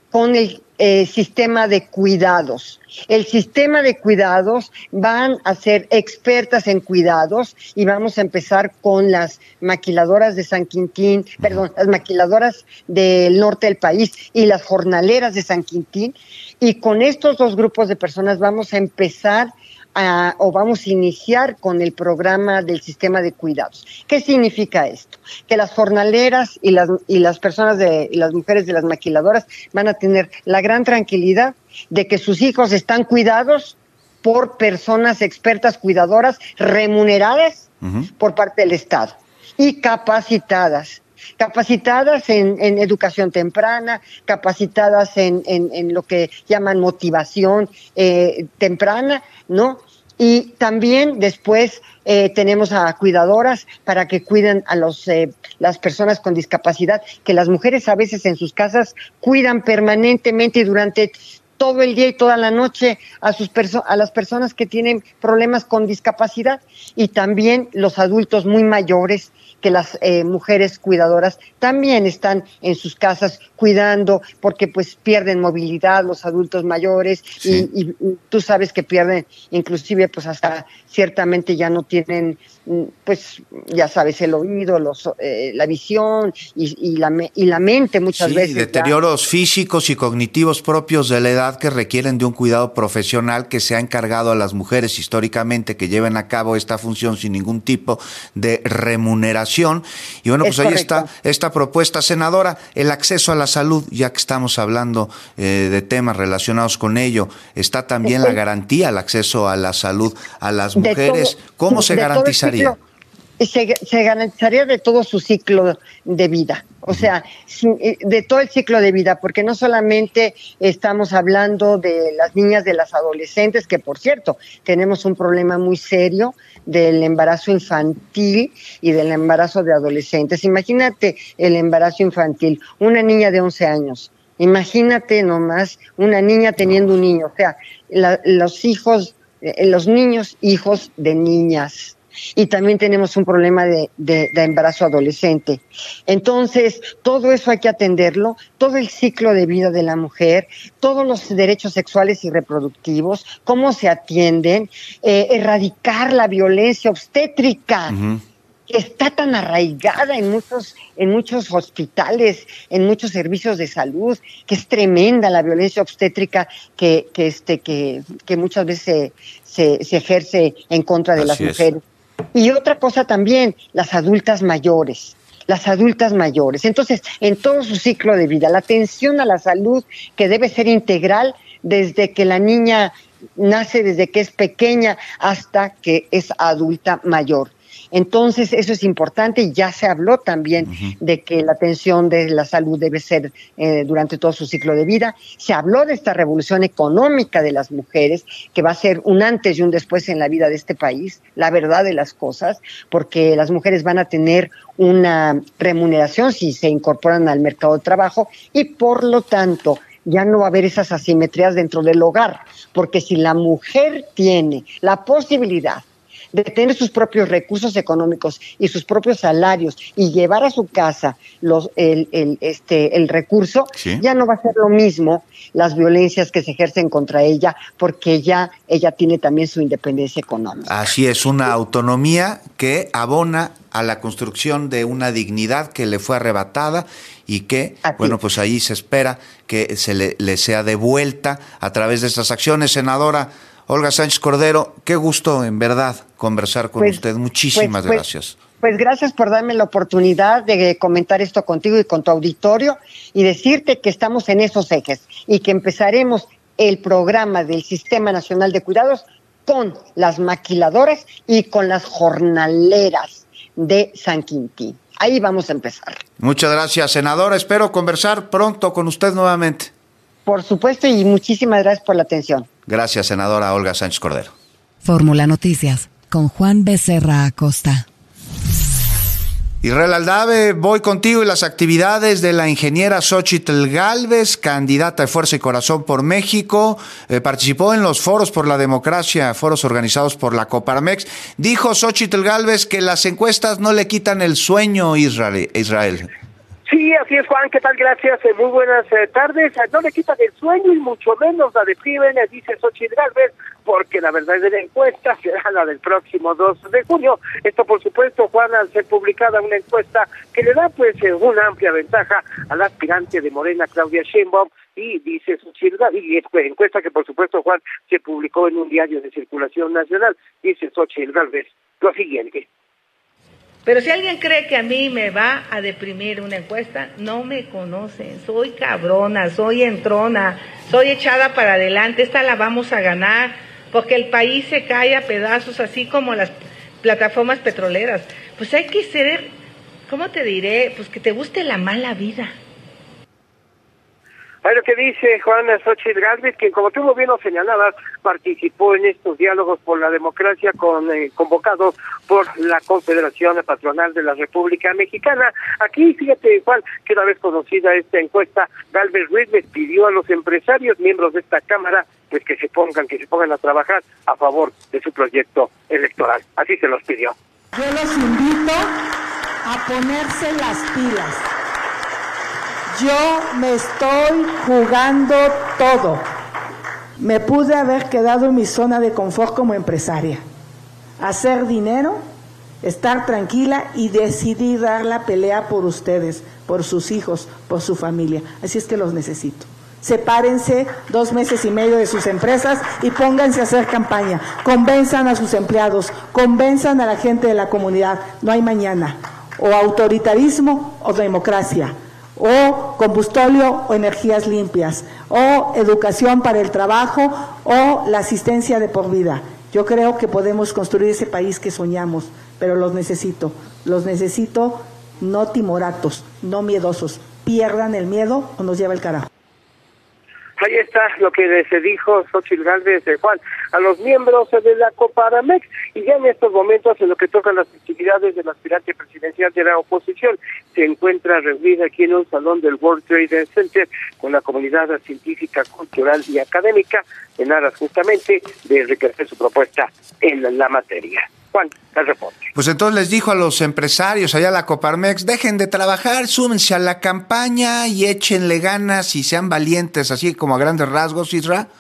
con el eh, sistema de cuidados. El sistema de cuidados van a ser expertas en cuidados y vamos a empezar con las maquiladoras de San Quintín, perdón, las maquiladoras del norte del país y las jornaleras de San Quintín. Y con estos dos grupos de personas vamos a empezar a, o vamos a iniciar con el programa del sistema de cuidados. ¿Qué significa esto? Que las jornaleras y las, y las personas de, y las mujeres de las maquiladoras van a tener la gran tranquilidad de que sus hijos están cuidados por personas expertas cuidadoras remuneradas uh-huh. por parte del Estado y capacitadas. Capacitadas en, en educación temprana, capacitadas en, en, en lo que llaman motivación eh, temprana, ¿no? Y también después eh, tenemos a cuidadoras para que cuiden a los eh, las personas con discapacidad, que las mujeres a veces en sus casas cuidan permanentemente y durante todo el día y toda la noche a sus perso- a las personas que tienen problemas con discapacidad, y también los adultos muy mayores, que las eh, mujeres cuidadoras también están en sus casas cuidando, porque pues pierden movilidad los adultos mayores sí. y, y, y tú sabes que pierden, inclusive pues hasta ciertamente ya no tienen, pues ya sabes, el oído, los, eh, la visión y, y, la, y la mente muchas sí, veces. Deterioros ya. físicos y cognitivos propios de la edad que requieren de un cuidado profesional que se ha encargado a las mujeres históricamente que lleven a cabo esta función sin ningún tipo de remuneración. Y bueno, pues es ahí correcto. está esta propuesta, senadora, el acceso a la salud, ya que estamos hablando eh, de temas relacionados con ello, está también sí. la garantía al acceso a la salud a las mujeres. Todo, ¿Cómo se garantizaría? Se, se garantizaría de todo su ciclo de vida, o sea, de todo el ciclo de vida, porque no solamente estamos hablando de las niñas, de las adolescentes, que por cierto, tenemos un problema muy serio del embarazo infantil y del embarazo de adolescentes. Imagínate el embarazo infantil, una niña de once años, imagínate nomás una niña teniendo un niño, o sea, la, los hijos, eh, los niños hijos de niñas. Y también tenemos un problema de, de, de embarazo adolescente. Entonces, todo eso hay que atenderlo, todo el ciclo de vida de la mujer, todos los derechos sexuales y reproductivos, cómo se atienden, eh, erradicar la violencia obstétrica, uh-huh. que está tan arraigada en muchos, en muchos hospitales, en muchos servicios de salud, que es tremenda la violencia obstétrica que, que, este, que, que muchas veces se, se, se ejerce en contra de Así las mujeres. Es. Y otra cosa también, las adultas mayores, las adultas mayores. Entonces, en todo su ciclo de vida, la atención a la salud, que debe ser integral desde que la niña nace, desde que es pequeña hasta que es adulta mayor. Entonces, eso es importante y ya se habló también uh-huh. de que la atención de la salud debe ser eh, durante todo su ciclo de vida. Se habló de esta revolución económica de las mujeres, que va a ser un antes y un después en la vida de este país, la verdad de las cosas, porque las mujeres van a tener una remuneración si se incorporan al mercado de trabajo y por lo tanto ya no va a haber esas asimetrías dentro del hogar, porque si la mujer tiene la posibilidad de tener sus propios recursos económicos y sus propios salarios y llevar a su casa los el, el este el recurso, ¿Sí? ya no va a ser lo mismo las violencias que se ejercen contra ella, porque ya ella tiene también su independencia económica. Así es, una autonomía que abona a la construcción de una dignidad que le fue arrebatada y que, Así. bueno, pues ahí se espera que se le, le sea devuelta a través de estas acciones. Senadora Olga Sánchez Cordero, qué gusto en verdad conversar con pues, usted. Muchísimas pues, gracias. Pues, pues gracias por darme la oportunidad de comentar esto contigo y con tu auditorio y decirte que estamos en esos ejes y que empezaremos el programa del Sistema Nacional de Cuidados con las maquiladoras y con las jornaleras de San Quintín. Ahí vamos a empezar. Muchas gracias, senadora. Espero conversar pronto con usted nuevamente. Por supuesto, y muchísimas gracias por la atención. Gracias, senadora Olga Sánchez Cordero. Fórmula Noticias, con Juan Becerra Acosta. Israel Aldave, voy contigo y las actividades de la ingeniera Xóchitl Gálvez, candidata de Fuerza y Corazón por México, eh, participó en los foros por la democracia, foros organizados por la Coparmex. Dijo Xóchitl Gálvez que las encuestas no le quitan el sueño, Israel. Israel. Sí, así es, Juan. ¿Qué tal? Gracias. Eh, muy buenas eh, tardes. No le quitan el sueño y mucho menos la deprimen, dice Xochitl Gálvez, porque la verdadera encuesta será la del próximo dos de junio. Esto, por supuesto, Juan, al ser publicada una encuesta que le da pues eh, una amplia ventaja al aspirante de Morena, Claudia Sheinbaum, y dice Xochitl Gálvez, y esta encuesta que, por supuesto, Juan, se publicó en un diario de circulación nacional, dice Xochitl Gálvez lo siguiente. Pero si alguien cree que a mí me va a deprimir una encuesta, no me conocen. Soy cabrona, soy entrona, soy echada para adelante. Esta la vamos a ganar, porque el país se cae a pedazos, así como las plataformas petroleras. Pues hay que ser, ¿cómo te diré? Pues que te guste la mala vida. Hay lo que dice Juana Xochitl Gálvez, que como tú muy bien lo señalabas, participó en estos diálogos por la democracia con eh, convocados por la Confederación Patronal de la República Mexicana. Aquí, fíjate, Juan, que una vez conocida esta encuesta, Gálvez Ruiz les pidió a los empresarios, miembros de esta Cámara, pues que se pongan, que se pongan a trabajar a favor de su proyecto electoral. Así se los pidió. Yo los invito a ponerse las pilas. Yo me estoy jugando todo. Me pude haber quedado en mi zona de confort como empresaria, hacer dinero, estar tranquila y decidí dar la pelea por ustedes, por sus hijos, por su familia. Así es que los necesito. Sepárense dos meses y medio de sus empresas y pónganse a hacer campaña. Convenzan a sus empleados, convenzan a la gente de la comunidad. No hay mañana. O autoritarismo o democracia. O combustóleo o energías limpias, o educación para el trabajo, o la asistencia de por vida. Yo creo que podemos construir ese país que soñamos, pero los necesito, los necesito no timoratos, no miedosos. Pierdan el miedo o nos lleva el carajo. Ahí está lo que se dijo Xochitl Gálvez, de Juan, a los miembros de la Coparmex, y ya en estos momentos, en lo que toca las actividades del aspirante presidencial de la oposición, se encuentra reunida aquí en un salón del World Trade Center con la comunidad científica, cultural y académica, en aras justamente de enriquecer su propuesta en la materia. Juan, el reporte. Pues entonces les dijo a los empresarios allá a la Coparmex, dejen de trabajar, súmense a la campaña y échenle ganas y sean valientes, así como a grandes rasgos, Isra.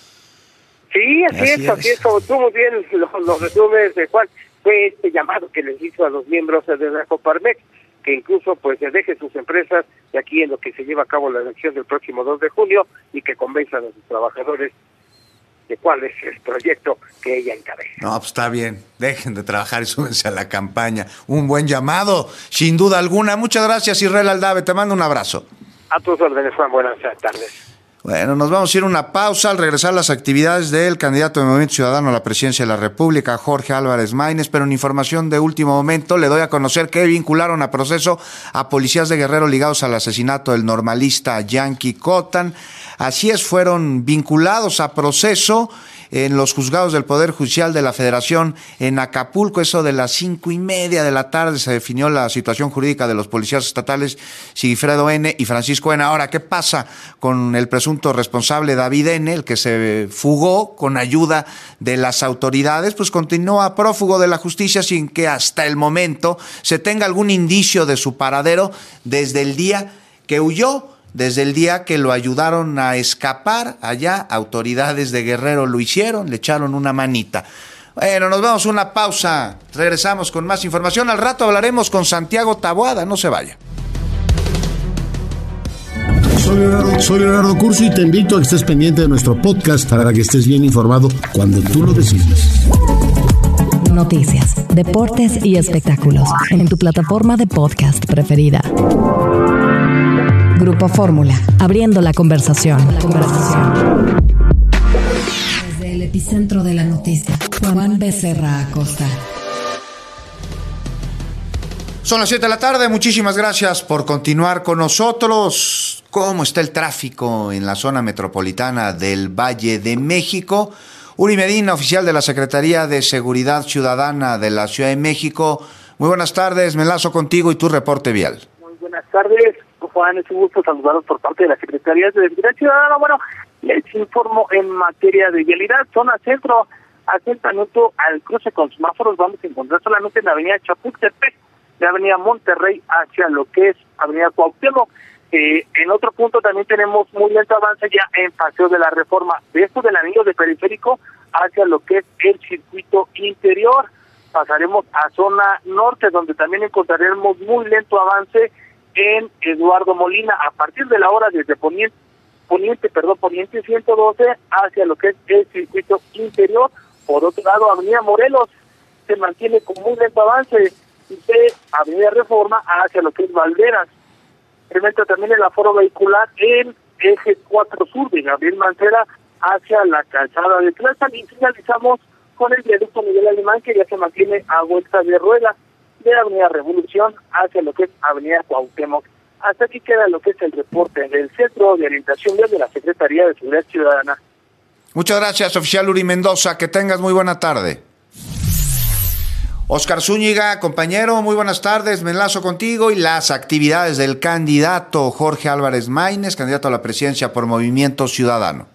Sí, así, así es, es, así es, como tú muy bien lo, lo resumes, de Juan, fue este llamado que les hizo a los miembros de la Coparmex, que incluso pues dejen sus empresas de aquí en lo que se lleva a cabo la elección del próximo dos de junio y que convenzan a sus trabajadores de cuál es el proyecto que ella encabeza. No, pues está bien, dejen de trabajar y súbense a la campaña. Un buen llamado, sin duda alguna. Muchas gracias, Israel Aldave, te mando un abrazo. A tus órdenes, Juan, buenas tardes. Bueno, nos vamos a ir a una pausa al regresar las actividades del candidato de Movimiento Ciudadano a la presidencia de la República, Jorge Álvarez Maínez, pero en información de último momento le doy a conocer que vincularon a proceso a policías de Guerrero ligados al asesinato del normalista Yankee Cotan. Así es, fueron vinculados a proceso en los juzgados del Poder Judicial de la Federación en Acapulco. Eso de las cinco y media de la tarde se definió la situación jurídica de los policías estatales Sigifredo N. y Francisco N. Ahora, ¿qué pasa con el presunto responsable David N., el que se fugó con ayuda de las autoridades? Pues continúa prófugo de la justicia sin que hasta el momento se tenga algún indicio de su paradero desde el día que huyó. Desde el día que lo ayudaron a escapar allá, autoridades de Guerrero lo hicieron, le echaron una manita. Bueno, nos vamos a una pausa, regresamos con más información. Al rato hablaremos con Santiago Taboada, no se vaya. Soy Leonardo, soy Leonardo Curso y te invito a que estés pendiente de nuestro podcast para que estés bien informado cuando tú lo decidas. Noticias, deportes y espectáculos en tu plataforma de podcast preferida. Grupo Fórmula, abriendo la conversación. La conversación. Desde el epicentro de la noticia, Juan Becerra Acosta. Son las siete de la tarde, muchísimas gracias por continuar con nosotros. ¿Cómo está el tráfico en la zona metropolitana del Valle de México? Uri Medina, oficial de la Secretaría de Seguridad Ciudadana de la Ciudad de México. Muy buenas tardes, me enlazo contigo y tu reporte vial. Muy buenas tardes, Juan, es un gusto saludarlos por parte de la Secretaría de Seguridad Ciudadana. Bueno, les informo en materia de vialidad, zona centro, hacia el Panuto al cruce con semáforos, vamos a encontrar solamente en la avenida Chapultepec, de Avenida Monterrey hacia lo que es Avenida Cuauhtémoc. Eh, en otro punto también tenemos muy lento avance ya en Paseo de la Reforma, de esto del anillo de Periférico hacia lo que es el circuito interior. Pasaremos a zona norte, donde también encontraremos muy lento avance en Eduardo Molina, a partir de la hora desde Poniente, Poniente, perdón, Poniente ciento doce hacia lo que es el circuito interior. Por otro lado, Avenida Morelos se mantiene con muy lento avance de Avenida Reforma hacia lo que es Valderas. Incrementa también el aforo vehicular en eje cuatro sur de Gabriel Mancera hacia la calzada de Tlalpan, y finalizamos con el viaducto Miguel Alemán, que ya se mantiene a vuelta de rueda de Avenida Revolución hacia lo que es Avenida Cuauhtémoc. Hasta aquí queda lo que es el reporte del Centro de Orientación Vial de la Secretaría de Seguridad Ciudadana. Muchas gracias, oficial Uri Mendoza. Que tengas muy buena tarde. Oscar Zúñiga, compañero, muy buenas tardes. Me enlazo contigo y las actividades del candidato Jorge Álvarez Maínez, candidato a la presidencia por Movimiento Ciudadano.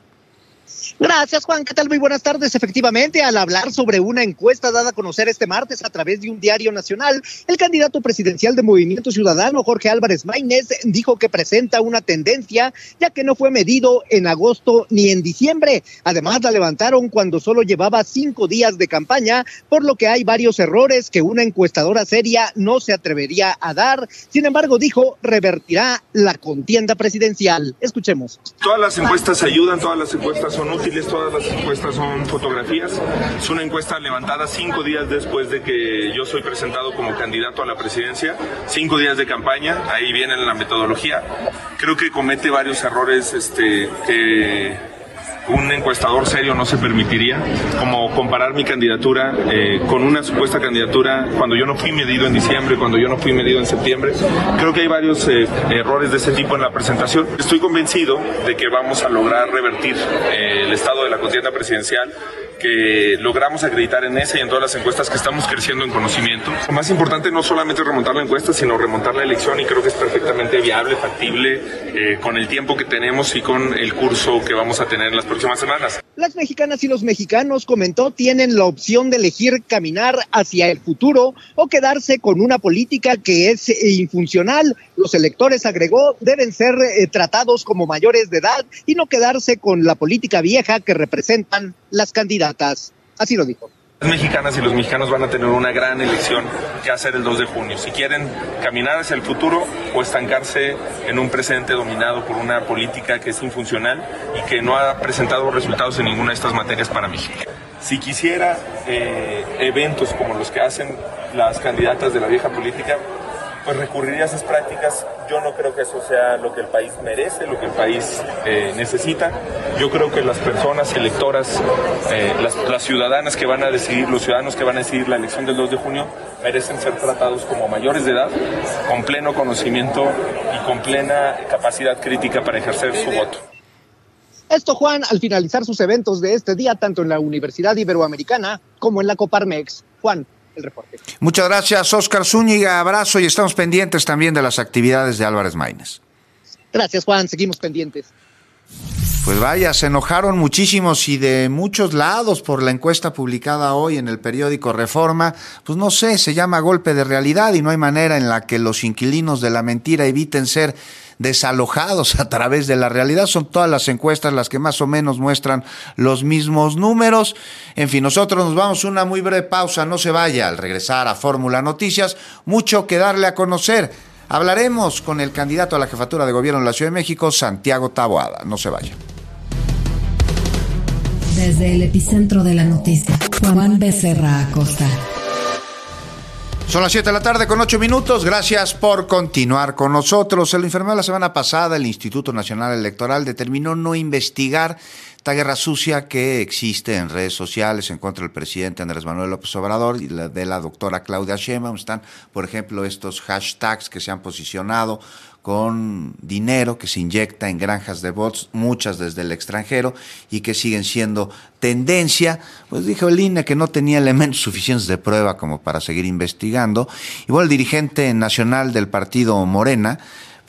Gracias, Juan. ¿Qué tal? Muy buenas tardes. Efectivamente, al hablar sobre una encuesta dada a conocer este martes a través de un diario nacional, el candidato presidencial de Movimiento Ciudadano, Jorge Álvarez Maínez, dijo que presenta una tendencia, ya que no fue medido en agosto ni en diciembre. Además, la levantaron cuando solo llevaba cinco días de campaña, por lo que hay varios errores que una encuestadora seria no se atrevería a dar. Sin embargo, dijo, revertirá la contienda presidencial. Escuchemos. Todas las encuestas ayudan, todas las encuestas son útiles, todas las encuestas son fotografías. Es una encuesta levantada cinco días después de que yo soy presentado como candidato a la presidencia, cinco días de campaña, ahí viene la metodología. Creo que comete varios errores este, que un encuestador serio no se permitiría, como comparar mi candidatura eh, con una supuesta candidatura cuando yo no fui medido en diciembre, cuando yo no fui medido en septiembre. Creo que hay varios eh, errores de ese tipo en la presentación. Estoy convencido de que vamos a lograr revertir eh, el estado de la contienda presidencial, que logramos acreditar en esa y en todas las encuestas que estamos creciendo en conocimiento. Lo más importante no solamente remontar la encuesta, sino remontar la elección, y creo que es perfectamente viable, factible, eh, con el tiempo que tenemos y con el curso que vamos a tener en las próximas semanas. Las mexicanas y los mexicanos, comentó, tienen la opción de elegir caminar hacia el futuro o quedarse con una política que es eh, infuncional. Los electores, agregó, deben ser eh, tratados como mayores de edad y no quedarse con la política vieja que representan las candidatas. Así lo dijo. Las mexicanas y los mexicanos van a tener una gran elección que hacer el dos de junio. Si quieren caminar hacia el futuro o estancarse en un presente dominado por una política que es infuncional y que no ha presentado resultados en ninguna de estas materias para México. Si quisiera eh, eventos como los que hacen las candidatas de la vieja política, pues recurriría a esas prácticas. Yo no creo que eso sea lo que el país merece, lo que el país eh, necesita. Yo creo que las personas electoras, eh, las, las ciudadanas que van a decidir, los ciudadanos que van a decidir la elección del dos de junio, merecen ser tratados como mayores de edad, con pleno conocimiento y con plena capacidad crítica para ejercer su voto. Esto, Juan, al finalizar sus eventos de este día, tanto en la Universidad Iberoamericana como en la Coparmex. Juan, el reporte. Muchas gracias, Oscar Zúñiga. Abrazo, y estamos pendientes también de las actividades de Álvarez Maínez. Gracias, Juan. Seguimos pendientes. Pues vaya, se enojaron muchísimos y de muchos lados por la encuesta publicada hoy en el periódico Reforma. Pues no sé, se llama golpe de realidad y no hay manera en la que los inquilinos de la mentira eviten ser desalojados a través de la realidad. Son todas las encuestas las que más o menos muestran los mismos números. En fin, nosotros nos vamos a una muy breve pausa. No se vaya. Al regresar a Fórmula Noticias, mucho que darle a conocer. Hablaremos con el candidato a la jefatura de gobierno de la Ciudad de México, Santiago Taboada. No se vaya. Desde el epicentro de la noticia, Juan Becerra Acosta. Son las siete de la tarde con ocho minutos. Gracias por continuar con nosotros. Se lo informé la semana pasada, el Instituto Nacional Electoral determinó no investigar esta guerra sucia que existe en redes sociales en contra del presidente Andrés Manuel López Obrador y la de la doctora Claudia Sheinbaum. Están, por ejemplo, estos hashtags que se han posicionado con dinero que se inyecta en granjas de bots, muchas desde el extranjero, y que siguen siendo tendencia. Pues dijo el I N E que no tenía elementos suficientes de prueba como para seguir investigando. Y bueno, el dirigente nacional del partido Morena,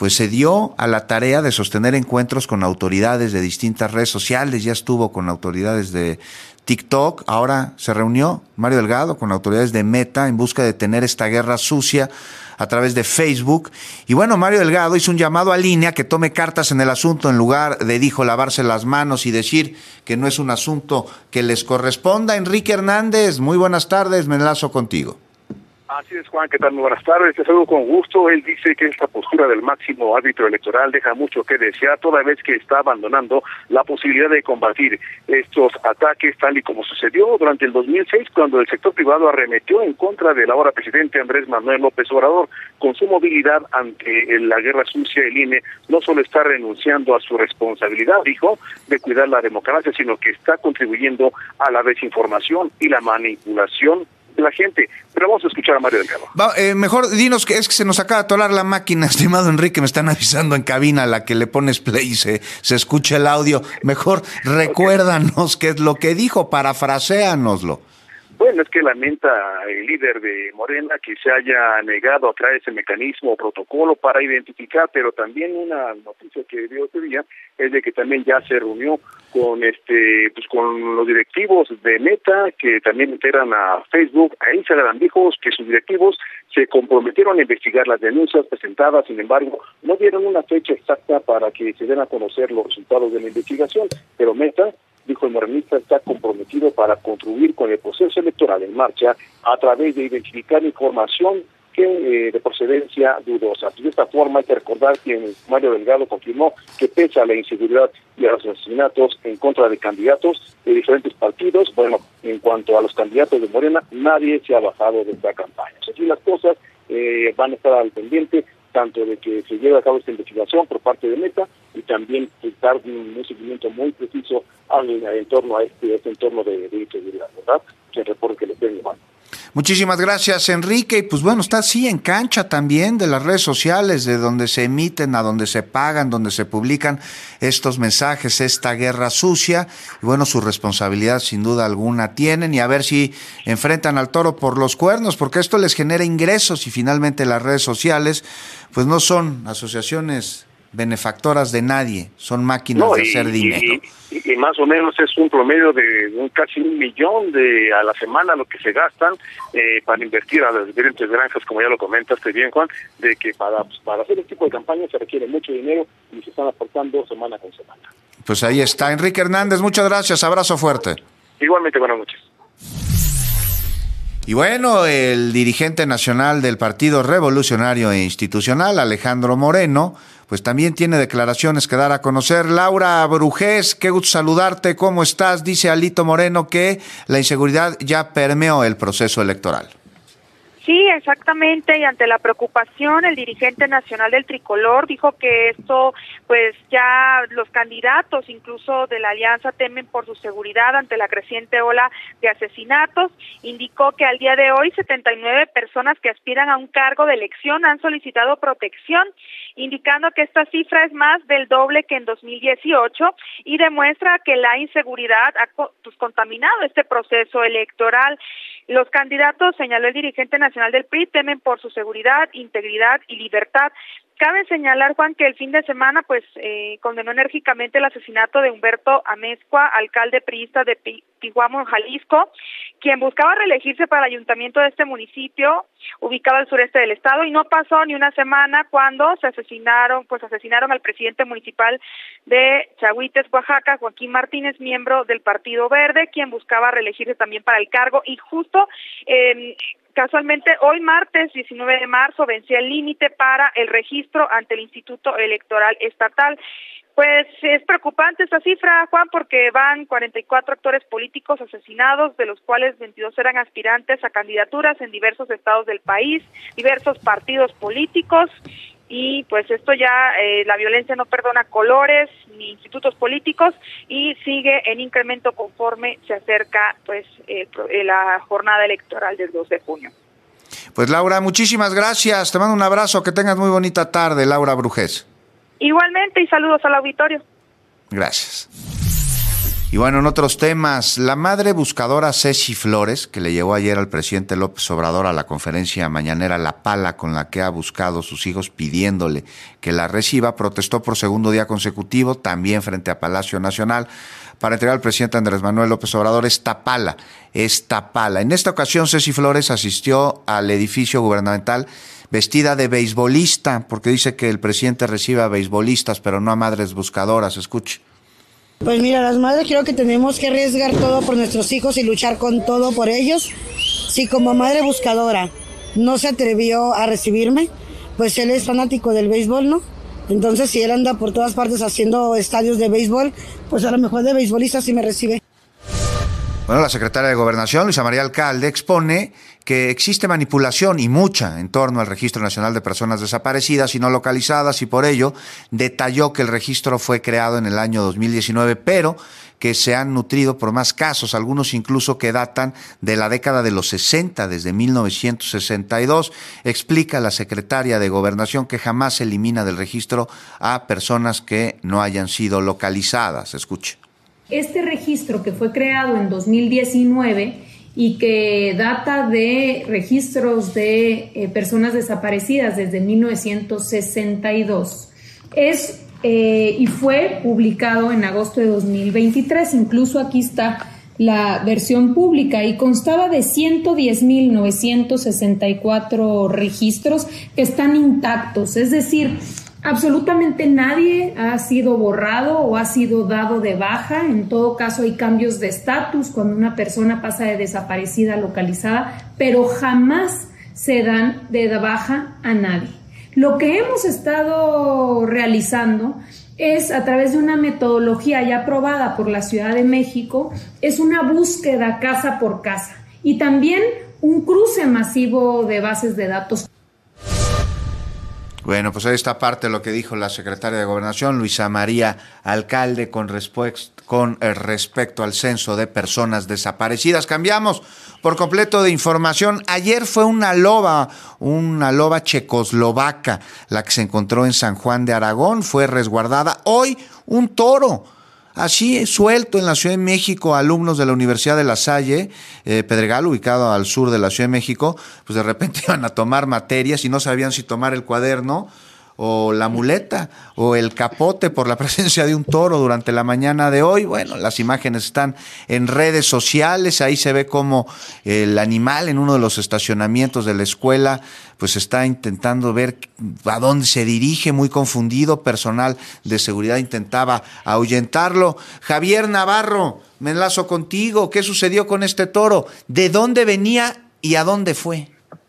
pues se dio a la tarea de sostener encuentros con autoridades de distintas redes sociales. Ya estuvo con autoridades de TikTok, ahora se reunió Mario Delgado con autoridades de Meta en busca de detener esta guerra sucia a través de Facebook. Y bueno, Mario Delgado hizo un llamado a Línea que tome cartas en el asunto en lugar de, dijo, lavarse las manos y decir que no es un asunto que les corresponda. Enrique Hernández, muy buenas tardes, me enlazo contigo. Así es, Juan, ¿qué tal? Muy buenas tardes. Te saludo con gusto. Él dice que esta postura del máximo árbitro electoral deja mucho que desear, toda vez que está abandonando la posibilidad de combatir estos ataques, tal y como sucedió durante el dos mil seis, cuando el sector privado arremetió en contra del ahora presidente Andrés Manuel López Obrador. Con su movilidad ante la guerra sucia, el I N E no solo está renunciando a su responsabilidad, dijo, de cuidar la democracia, sino que está contribuyendo a la desinformación y la manipulación de la gente. Pero vamos a escuchar a Mario Delgado. Va, eh, mejor dinos que es que se nos acaba de atorar la máquina, estimado Enrique, me están avisando en cabina, a la que le pones play y se, se escucha el audio. Mejor recuérdanos qué es lo que dijo, parafraséanoslo. Bueno, es que lamenta el líder de Morena que se haya negado a traer ese mecanismo o protocolo para identificar, pero también una noticia que dio este día es de que también ya se reunió con este pues con los directivos de Meta, que también integran a Facebook, a Instagram. Dijo que sus directivos se comprometieron a investigar las denuncias presentadas, sin embargo, no dieron una fecha exacta para que se den a conocer los resultados de la investigación, pero Meta, dijo el morenista, está comprometido para contribuir con el proceso electoral en marcha a través de identificar información que eh, de procedencia dudosa. De esta forma hay que recordar que Mario Delgado confirmó que pese a la inseguridad y a los asesinatos en contra de candidatos de diferentes partidos, bueno, en cuanto a los candidatos de Morena, nadie se ha bajado de esta campaña. Así las cosas eh, van a estar al pendiente tanto de que se lleve a cabo esta investigación por parte de Meta y también pues, dar un, un seguimiento muy preciso al entorno a este, este entorno de, de inseguridad, ¿verdad? Que el reporte que le estén llevando. Muchísimas gracias, Enrique. Y pues bueno, está así en cancha también de las redes sociales, de donde se emiten, a donde se pagan, donde se publican estos mensajes, esta guerra sucia. Y bueno, su responsabilidad sin duda alguna tienen, y a ver si enfrentan al toro por los cuernos, porque esto les genera ingresos y finalmente las redes sociales pues no son asociaciones benefactoras de nadie, son máquinas no, y, de hacer dinero. Y, y, y más o menos es un promedio de un, casi un millón de a la semana lo que se gastan eh, para invertir a las diferentes granjas, como ya lo comentaste bien, Juan, de que para, pues, para hacer este tipo de campañas se requiere mucho dinero y se están aportando semana con semana. Pues ahí está, Enrique Hernández, muchas gracias, abrazo fuerte. Igualmente, buenas noches. Y bueno, el dirigente nacional del Partido Revolucionario e Institucional, Alejandro Moreno, pues también tiene declaraciones que dar a conocer. Laura Brujés, qué gusto saludarte, ¿cómo estás? Dice Alito Moreno que la inseguridad ya permeó el proceso electoral. Sí, exactamente, y ante la preocupación, el dirigente nacional del Tricolor dijo que esto, pues ya los candidatos, incluso de la alianza, temen por su seguridad ante la creciente ola de asesinatos. Indicó que al día de hoy setenta y nueve personas que aspiran a un cargo de elección han solicitado protección, indicando que esta cifra es más del doble que en dos mil dieciocho y demuestra que la inseguridad ha pues, contaminado este proceso electoral. Los candidatos, señaló el dirigente nacional del P R I, temen por su seguridad, integridad y libertad. Cabe señalar, Juan, que el fin de semana pues eh, condenó enérgicamente el asesinato de Humberto Amezcua, alcalde priista de Pihuamo, Jalisco, quien buscaba reelegirse para el ayuntamiento de este municipio, ubicado al sureste del estado, y no pasó ni una semana cuando se asesinaron, pues asesinaron al presidente municipal de Chahuites, Oaxaca, Joaquín Martínez, miembro del Partido Verde, quien buscaba reelegirse también para el cargo, y justo eh, casualmente, hoy martes diecinueve de marzo vencía el límite para el registro ante el Instituto Electoral Estatal. Pues es preocupante esta cifra, Juan, porque van cuarenta y cuatro actores políticos asesinados, de los cuales veintidós eran aspirantes a candidaturas en diversos estados del país, diversos partidos políticos, y pues esto ya, eh, la violencia no perdona colores ni institutos políticos y sigue en incremento conforme se acerca pues eh, la jornada electoral del dos de junio. Pues Laura, muchísimas gracias, te mando un abrazo, que tengas muy bonita tarde, Laura Brujés. Igualmente, y saludos al auditorio. Gracias. Y bueno, en otros temas, la madre buscadora Ceci Flores, que le llevó ayer al presidente López Obrador a la conferencia mañanera la pala con la que ha buscado a sus hijos pidiéndole que la reciba, protestó por segundo día consecutivo, también frente a Palacio Nacional, para entregar al presidente Andrés Manuel López Obrador esta pala, esta pala. En esta ocasión, Ceci Flores asistió al edificio gubernamental vestida de beisbolista, porque dice que el presidente recibe a beisbolistas, pero no a madres buscadoras. Escuche. Pues mira, las madres creo que tenemos que arriesgar todo por nuestros hijos y luchar con todo por ellos. Si como madre buscadora no se atrevió a recibirme, pues él es fanático del béisbol, ¿no? Entonces si él anda por todas partes haciendo estadios de béisbol, pues a lo mejor de beisbolista sí me recibe. Bueno, la secretaria de Gobernación, Luisa María Alcalde, expone que existe manipulación y mucha en torno al Registro Nacional de Personas Desaparecidas y No Localizadas, y por ello detalló que el registro fue creado en el año dos mil diecinueve, pero que se han nutrido por más casos, algunos incluso que datan de la década de los sesenta, desde mil novecientos sesenta y dos. Explica la secretaria de Gobernación que jamás se elimina del registro a personas que no hayan sido localizadas. Escuche. Este registro que fue creado en dos mil diecinueve y que data de registros de eh, personas desaparecidas desde mil novecientos sesenta y dos es eh, y fue publicado en agosto de dos mil veintitrés. Incluso aquí está la versión pública y constaba de ciento diez mil novecientos sesenta y cuatro registros que están intactos, es decir, absolutamente nadie ha sido borrado o ha sido dado de baja. En todo caso hay cambios de estatus cuando una persona pasa de desaparecida a localizada, pero jamás se dan de baja a nadie. Lo que hemos estado realizando es, a través de una metodología ya aprobada por la Ciudad de México, es una búsqueda casa por casa y también un cruce masivo de bases de datos. Bueno, pues ahí está parte de lo que dijo la secretaria de Gobernación, Luisa María Alcalde, con, con eh, respecto al censo de personas desaparecidas. Cambiamos por completo de información. Ayer fue una loba, una loba checoslovaca, la que se encontró en San Juan de Aragón, fue resguardada. Hoy, un toro. Así suelto en la Ciudad de México, alumnos de la Universidad de La Salle, eh, Pedregal, ubicado al sur de la Ciudad de México, pues de repente iban a tomar materias y no sabían si tomar el cuaderno o la muleta o el capote por la presencia de un toro durante la mañana de hoy. Bueno, las imágenes están en redes sociales, ahí se ve como el animal en uno de los estacionamientos de la escuela pues está intentando ver a dónde se dirige, muy confundido, personal de seguridad intentaba ahuyentarlo. Javier Navarro, me enlazo contigo, ¿qué sucedió con este toro? ¿De dónde venía y a dónde fue?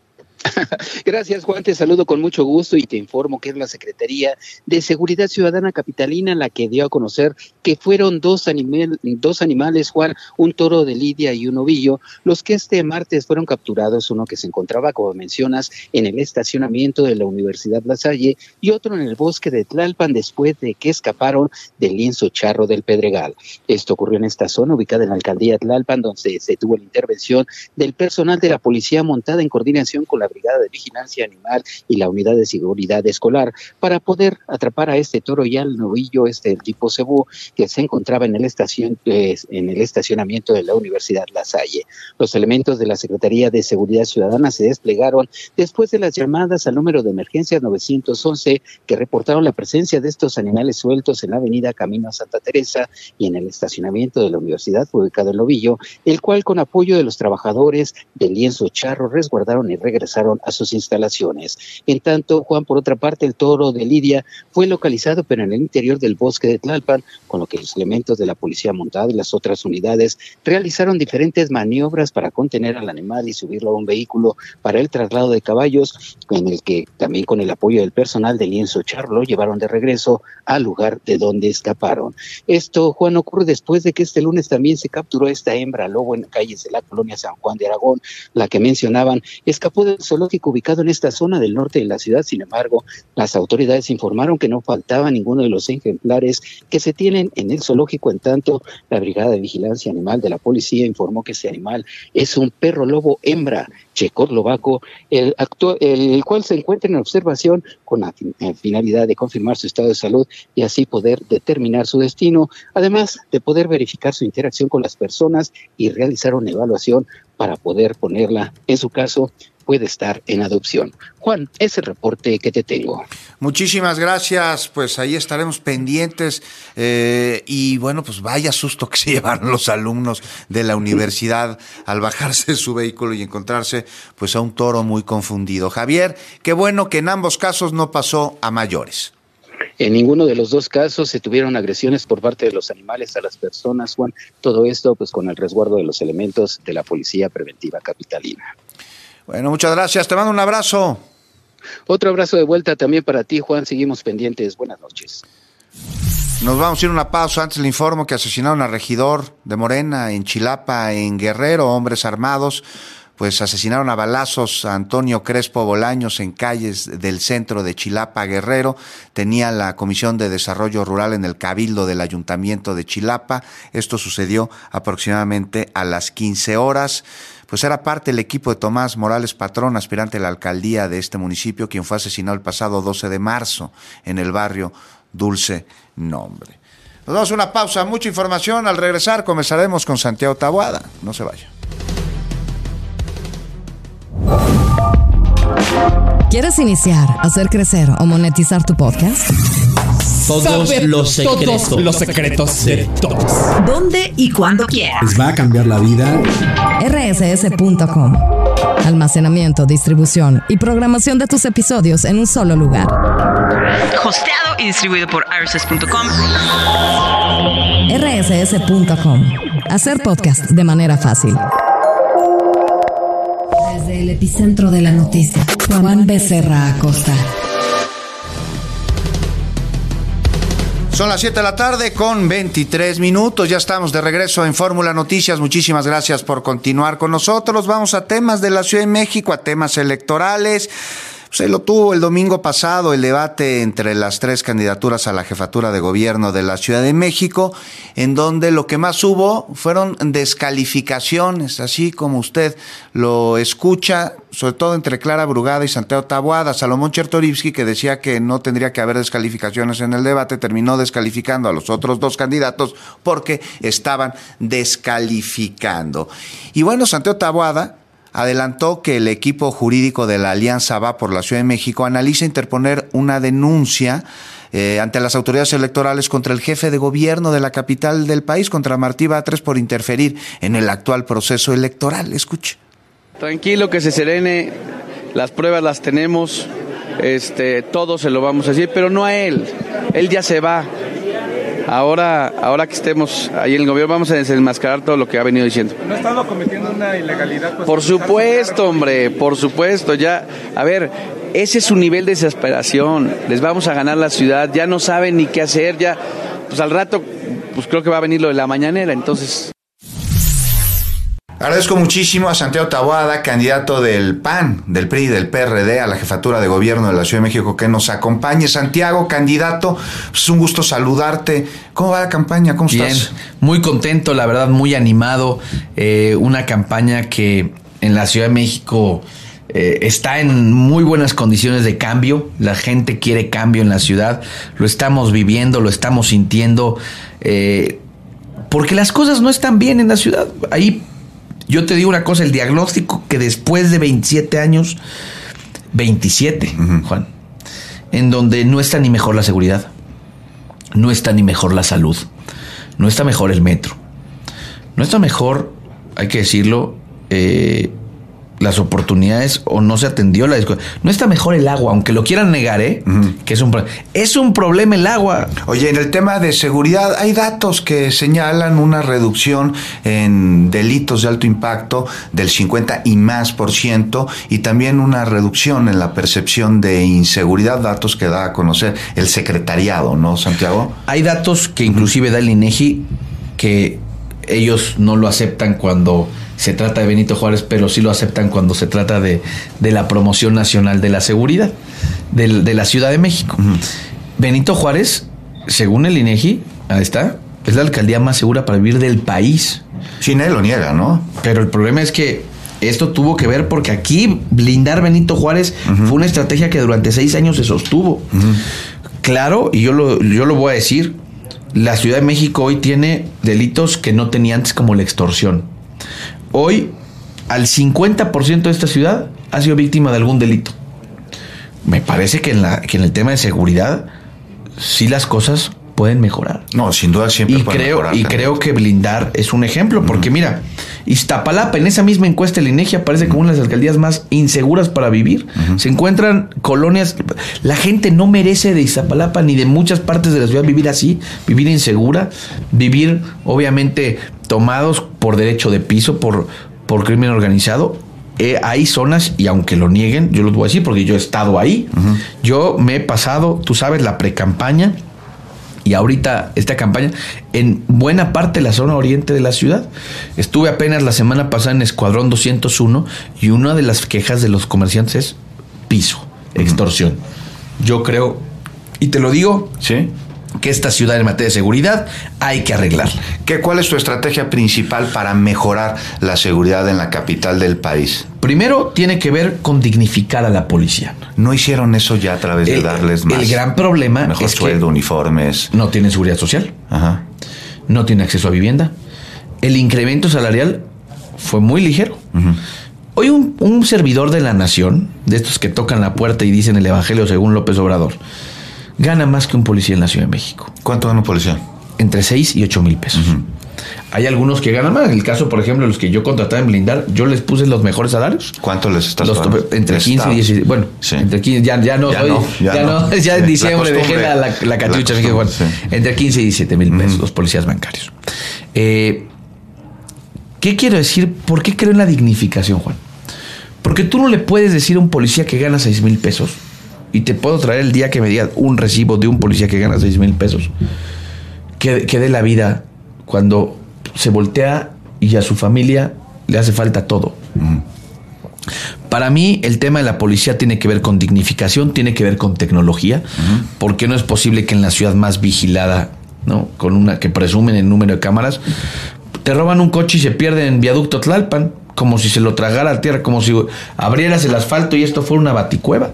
Gracias, Juan, te saludo con mucho gusto y te informo que es la Secretaría de Seguridad Ciudadana Capitalina la que dio a conocer que fueron dos, animal, dos animales, Juan, un toro de lidia y un ovillo, los que este martes fueron capturados, uno que se encontraba, como mencionas, en el estacionamiento de la Universidad La Salle y otro en el bosque de Tlalpan después de que escaparon del lienzo charro del Pedregal. Esto ocurrió en esta zona ubicada en la alcaldía Tlalpan, donde se tuvo la intervención del personal de la policía montada en coordinación con la Brigada de Vigilancia Animal y la Unidad de Seguridad Escolar para poder atrapar a este toro y al novillo, este del tipo cebú, que se encontraba en el estación eh, en el estacionamiento de la Universidad La Salle. Los elementos de la Secretaría de Seguridad Ciudadana se desplegaron después de las llamadas al número de emergencias novecientos once que reportaron la presencia de estos animales sueltos en la avenida Camino a Santa Teresa y en el estacionamiento de la universidad ubicado en Novillo, el cual con apoyo de los trabajadores del lienzo charro resguardaron y regresaron a sus instalaciones. En tanto, Juan, por otra parte, el toro de lidia fue localizado pero en el interior del bosque de Tlalpan, con lo que los elementos de la policía montada y las otras unidades realizaron diferentes maniobras para contener al animal y subirlo a un vehículo para el traslado de caballos, en el que también con el apoyo del personal del lienzo charro lo llevaron de regreso al lugar de donde escaparon. Esto, Juan, ocurre después de que este lunes también se capturó esta hembra lobo en calles de la colonia San Juan de Aragón, la que mencionaban, escapó del zoológico ubicado en esta zona del norte de la ciudad. Sin embargo, las autoridades informaron que no faltaba ninguno de los ejemplares que se tienen en el zoológico. En tanto, la Brigada de Vigilancia Animal de la policía informó que ese animal es un perro lobo hembra checoslovaco, el, actu- el cual se encuentra en observación con la fin- finalidad de confirmar su estado de salud y así poder determinar su destino, además de poder verificar su interacción con las personas y realizar una evaluación para poder ponerla, en su caso, puede estar en adopción. Juan, es el reporte que te tengo. Muchísimas gracias, pues ahí estaremos pendientes eh, y bueno, pues vaya susto que se llevaron los alumnos de la universidad al bajarse de su vehículo y encontrarse pues a un toro muy confundido. Javier, qué bueno que en ambos casos no pasó a mayores. En ninguno de los dos casos se tuvieron agresiones por parte de los animales a las personas, Juan. Todo esto pues con el resguardo de los elementos de la Policía Preventiva Capitalina. Bueno, muchas gracias. Te mando un abrazo. Otro abrazo de vuelta también para ti, Juan. Seguimos pendientes. Buenas noches. Nos vamos a ir a una pausa. Antes le informo que asesinaron a regidor de Morena en Chilapa, en Guerrero. Hombres armados pues asesinaron a balazos a Antonio Crespo Bolaños en calles del centro de Chilapa, Guerrero. Tenía la Comisión de Desarrollo Rural en el Cabildo del Ayuntamiento de Chilapa. Esto sucedió aproximadamente a las quince horas. Pues era parte del equipo de Tomás Morales Patrón, aspirante a la alcaldía de este municipio, quien fue asesinado el pasado doce de marzo en el barrio Dulce Nombre. Nos damos una pausa, mucha información. Al regresar conversaremos con Santiago Taboada. No se vaya. ¿Quieres iniciar, hacer crecer o monetizar tu podcast? Todos Sabe los secretos, todos los secretos de todos. ¿Dónde y cuándo quieras? ¿Les va a cambiar la vida? R S S punto com. Almacenamiento, distribución y programación de tus episodios en un solo lugar. Hosteado y distribuido por R S S punto com. R S S punto com. Hacer podcast de manera fácil. Desde el epicentro de la noticia, Juan Becerra Acosta. Son las siete de la tarde con veintitrés minutos. Ya estamos de regreso en Fórmula Noticias. Muchísimas gracias por continuar con nosotros. Vamos a temas de la Ciudad de México, a temas electorales. Se lo tuvo el domingo pasado el debate entre las tres candidaturas a la jefatura de gobierno de la Ciudad de México, en donde lo que más hubo fueron descalificaciones, así como usted lo escucha, sobre todo entre Clara Brugada y Santiago Taboada. Salomón Chertorivsky, que decía que no tendría que haber descalificaciones en el debate, terminó descalificando a los otros dos candidatos porque estaban descalificando. Y bueno, Santiago Taboada adelantó que el equipo jurídico de la Alianza Va por la Ciudad de México analiza interponer una denuncia eh, ante las autoridades electorales contra el jefe de gobierno de la capital del país, contra Martí Batres, por interferir en el actual proceso electoral. Escuche. Tranquilo, que se serene, las pruebas las tenemos, este, todo se lo vamos a decir, pero no a él, él ya se va. Ahora, ahora que estemos ahí en el gobierno, vamos a desenmascarar todo lo que ha venido diciendo. ¿No ha estado cometiendo una ilegalidad? Pues, por supuesto, hombre, por supuesto. Ya, a ver, ese es su nivel de desesperación. Les vamos a ganar la ciudad, ya no saben ni qué hacer, ya, pues al rato, pues creo que va a venir lo de la mañanera, entonces. Agradezco muchísimo a Santiago Taboada, candidato del P A N, del P R I y del P R D a la jefatura de gobierno de la Ciudad de México, que nos acompañe. Santiago, candidato, pues es un gusto saludarte. ¿Cómo va la campaña? ¿Cómo Bien, estás? Muy contento, la verdad, muy animado. Eh, una campaña que en la Ciudad de México eh, está en muy buenas condiciones de cambio. La gente quiere cambio en la ciudad. Lo estamos viviendo, lo estamos sintiendo. Eh, porque las cosas no están bien en la ciudad. Ahí yo te digo una cosa, el diagnóstico que después de veintisiete años, veintisiete, uh-huh. Juan, en donde no está ni mejor la seguridad, no está ni mejor la salud, no está mejor el metro, no está mejor, hay que decirlo, eh, las oportunidades o no se atendió la discusión. No está mejor el agua, aunque lo quieran negar, ¿eh? Uh-huh. Que es un problema. Es un problema el agua. Oye, en el tema de seguridad, hay datos que señalan una reducción en delitos de alto impacto del cincuenta y más por ciento y también una reducción en la percepción de inseguridad, datos que da a conocer el secretariado, ¿no, Santiago? Hay datos que inclusive da el INEGI que ellos no lo aceptan cuando se trata de Benito Juárez, pero sí lo aceptan cuando se trata de, de la promoción nacional de la seguridad de, de la Ciudad de México. Uh-huh. Benito Juárez, según el INEGI, ahí está, es la alcaldía más segura para vivir del país. Sí, nadie lo niega, ¿no? Pero el problema es que Esto tuvo que ver porque aquí blindar Benito Juárez uh-huh. fue una estrategia que durante seis años se sostuvo. Uh-huh. Claro, y yo lo, yo lo voy a decir, la Ciudad de México hoy tiene delitos que no tenía antes, como la extorsión. Hoy, al cincuenta por ciento de esta ciudad ha sido víctima de algún delito. Me parece que en, la, que en el tema de seguridad sí las cosas pueden mejorar. No, sin duda siempre y pueden creo, mejorar. Y también. creo que blindar es un ejemplo, porque uh-huh. mira, Iztapalapa, en esa misma encuesta del INEGI, aparece como una de las alcaldías más inseguras para vivir. Uh-huh. Se encuentran colonias. La gente no merece de Iztapalapa ni de muchas partes de la ciudad vivir así, vivir insegura, vivir obviamente tomados por derecho de piso, por, por crimen organizado. Eh, hay zonas, y aunque lo nieguen, yo los voy a decir porque yo he estado ahí. Uh-huh. Yo me he pasado, tú sabes, la precampaña y ahorita esta campaña en buena parte de la zona oriente de la ciudad. Estuve apenas la semana pasada en Escuadrón doscientos uno y una de las quejas de los comerciantes es piso, extorsión. Uh-huh. Yo creo, y te lo digo, ¿sí?, que esta ciudad en materia de seguridad hay que arreglarla. ¿Qué, ¿Cuál es tu estrategia principal para mejorar la seguridad en la capital del país? Primero, tiene que ver con dignificar a la policía. ¿No hicieron eso ya a través de el, darles más? El gran problema mejor es sueldo, que uniformes. No tienen seguridad social. Ajá. No tienen acceso a vivienda. El incremento salarial fue muy ligero. Uh-huh. Hoy un, un servidor de la nación, de estos que tocan la puerta y dicen el evangelio según López Obrador, gana más que un policía en la Ciudad de México. ¿Cuánto gana un policía? Entre seis y ocho mil pesos. Uh-huh. Hay algunos que ganan más. En el caso, por ejemplo, los que yo contrataba en blindar, yo les puse los mejores salarios. ¿Cuánto les estás los pagando? Entre quince y dieciséis. Bueno, sí. entre quince, ya, ya no, ya hoy, no, ya, ya no. no. Ya en sí, diciembre dejé la, la, la catiucha. La bueno, sí. Entre quince y diecisiete mil pesos, uh-huh. los policías bancarios. Eh, ¿Qué quiero decir? ¿Por qué creo en la dignificación, Juan? Porque tú no le puedes decir a un policía que gana seis mil pesos, y te puedo traer el día que me diga un recibo de un policía que gana seis mil pesos, que, que dé la vida cuando se voltea y a su familia le hace falta todo. Uh-huh. Para mí el tema de la policía tiene que ver con dignificación, tiene que ver con tecnología, uh-huh. porque no es posible que en la ciudad más vigilada, ¿no?, con una que presumen el número de cámaras, te roban un coche y se pierde en Viaducto Tlalpan, como si se lo tragara a tierra, como si abrieras el asfalto y esto fuera una baticueva.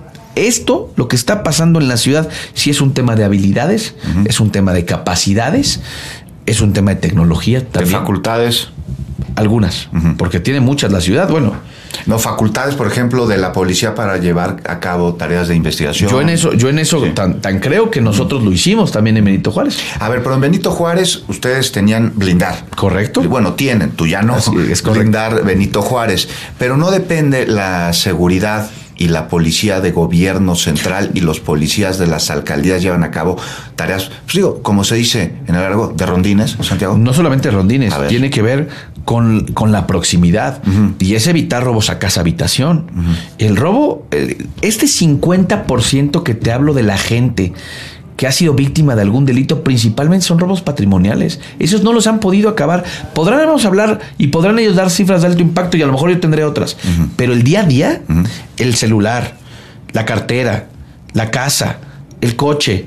Esto, lo que está pasando en la ciudad, sí es un tema de habilidades, uh-huh. es un tema de capacidades, es un tema de tecnología también. ¿De facultades? Algunas, uh-huh. porque tiene muchas la ciudad, bueno. No, facultades, por ejemplo, de la policía para llevar a cabo tareas de investigación. Yo en eso, yo en eso sí. tan, tan creo que nosotros lo hicimos también en Benito Juárez. A ver, pero en Benito Juárez ustedes tenían blindar. Correcto. Bueno, tienen, tú ya no. Así es, blindar Benito Juárez. Pero no depende la seguridad y la policía de gobierno central y los policías de las alcaldías llevan a cabo tareas, pues digo, como se dice en el largo, de rondines, Santiago. No solamente rondines, tiene que ver con, con la proximidad, uh-huh. y es evitar robos a casa habitación. Uh-huh. El robo, este cincuenta por ciento que te hablo de la gente que ha sido víctima de algún delito, principalmente son robos patrimoniales. Esos no los han podido acabar. Podrán hablar y podrán ellos dar cifras de alto impacto y a lo mejor yo tendré otras. Uh-huh. Pero el día a día, uh-huh. el celular, la cartera, la casa, el coche,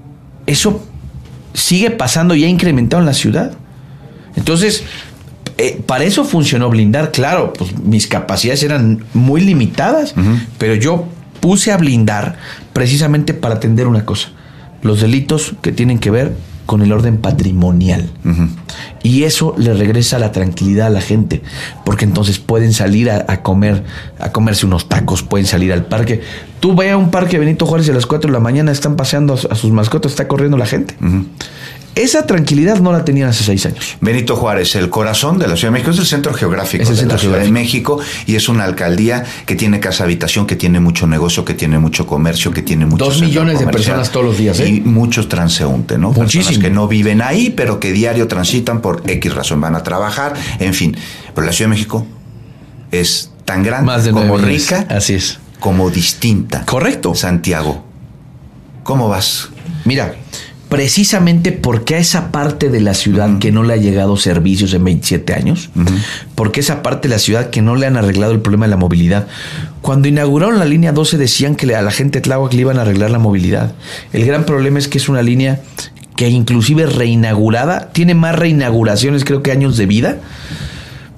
eso sigue pasando y ha incrementado en la ciudad. Entonces, eh, para eso funcionó blindar. Claro, pues mis capacidades eran muy limitadas, uh-huh. pero yo puse a blindar precisamente para atender una cosa: los delitos que tienen que ver con el orden patrimonial. Uh-huh. Y eso le regresa la tranquilidad a la gente, porque entonces pueden salir a, a comer, a comerse unos tacos, pueden salir al parque. Tú ve a un parque Benito Juárez y a las cuatro de la mañana están paseando a, a sus mascotas, está corriendo la gente. Uh-huh. Esa tranquilidad no la tenían hace seis años. Benito Juárez, el corazón de la Ciudad de México, es el centro geográfico es el de centro la Ciudad geográfico. de México, y es una alcaldía que tiene casa habitación, que tiene mucho negocio, que tiene mucho comercio, que tiene mucho Dos millones de personas todos los días, ¿eh? Y muchos transeúntes, ¿no? Muchísimo. Personas que no viven ahí, pero que diario transitan por X razón, van a trabajar, en fin. Pero la Ciudad de México es tan grande, más de como millones. rica, así es, como distinta. Correcto. Santiago, ¿cómo vas? Mira, precisamente porque a esa parte de la ciudad uh-huh. que no le ha llegado servicios en veintisiete años, uh-huh. porque esa parte de la ciudad que no le han arreglado el problema de la movilidad. Cuando inauguraron la línea doce decían que a la gente de Tláhuac le iban a arreglar la movilidad. El gran problema es que es una línea que inclusive reinaugurada, tiene más reinauguraciones creo que años de vida.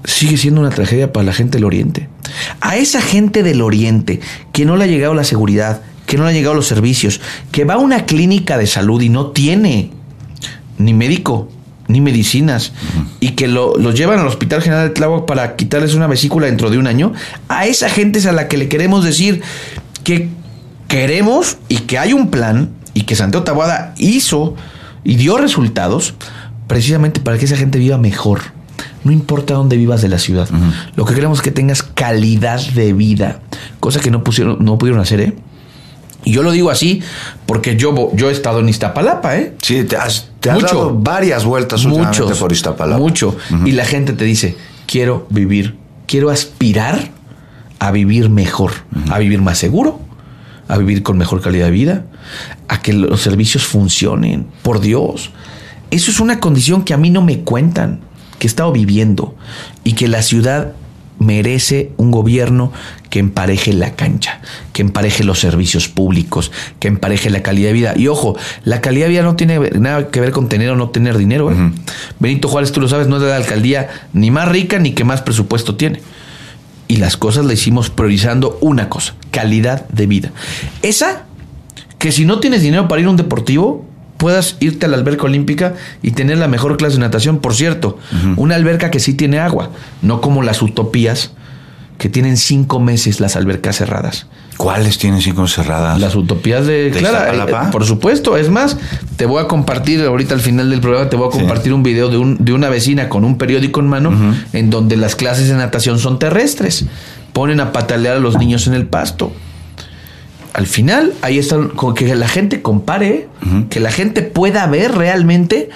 sigue siendo una tragedia para la gente del Oriente. A esa gente del Oriente que no le ha llegado la seguridad, que no le han llegado los servicios, que va a una clínica de salud y no tiene ni médico, ni medicinas, uh-huh. y que lo, los llevan al Hospital General de Tláhuac para quitarles una vesícula dentro de un año, a esa gente es a la que le queremos decir que queremos y que hay un plan y que Santiago Taboada hizo y dio resultados precisamente para que esa gente viva mejor. No importa dónde vivas de la ciudad. Uh-huh. Lo que queremos es que tengas calidad de vida, cosa que no pusieron, no pudieron hacer, ¿eh? Y yo lo digo así porque yo, yo he estado en Iztapalapa, ¿eh? Sí, te has, te has dado varias vueltas últimamente Muchos, por Iztapalapa. Mucho. Uh-huh. Y la gente te dice, quiero vivir, quiero aspirar a vivir mejor, uh-huh. a vivir más seguro, a vivir con mejor calidad de vida, a que los servicios funcionen. Por Dios. Eso es una condición que a mí no me cuentan, que he estado viviendo, y que la ciudad merece un gobierno que empareje la cancha, que empareje los servicios públicos, que empareje la calidad de vida. Y ojo, la calidad de vida no tiene nada que ver con tener o no tener dinero, ¿eh? Uh-huh. Benito Juárez, tú lo sabes, no es de la alcaldía ni más rica ni que más presupuesto tiene. Y las cosas la hicimos priorizando una cosa, calidad de vida. Esa, que si no tienes dinero para ir a un deportivo, puedas irte a la alberca olímpica y tener la mejor clase de natación. Por cierto, uh-huh. una alberca que sí tiene agua, no como las utopías que tienen cinco meses las albercas cerradas. ¿Cuáles tienen cinco meses cerradas? Las utopías de, ¿De Clara, eh, por supuesto. Es más, te voy a compartir ahorita al final del programa, te voy a compartir sí. un video de, un, de una vecina con un periódico en mano, uh-huh. en donde las clases de natación son terrestres. Ponen a patalear a los niños en el pasto. Al final, ahí está, que la gente compare, uh-huh. que la gente pueda ver realmente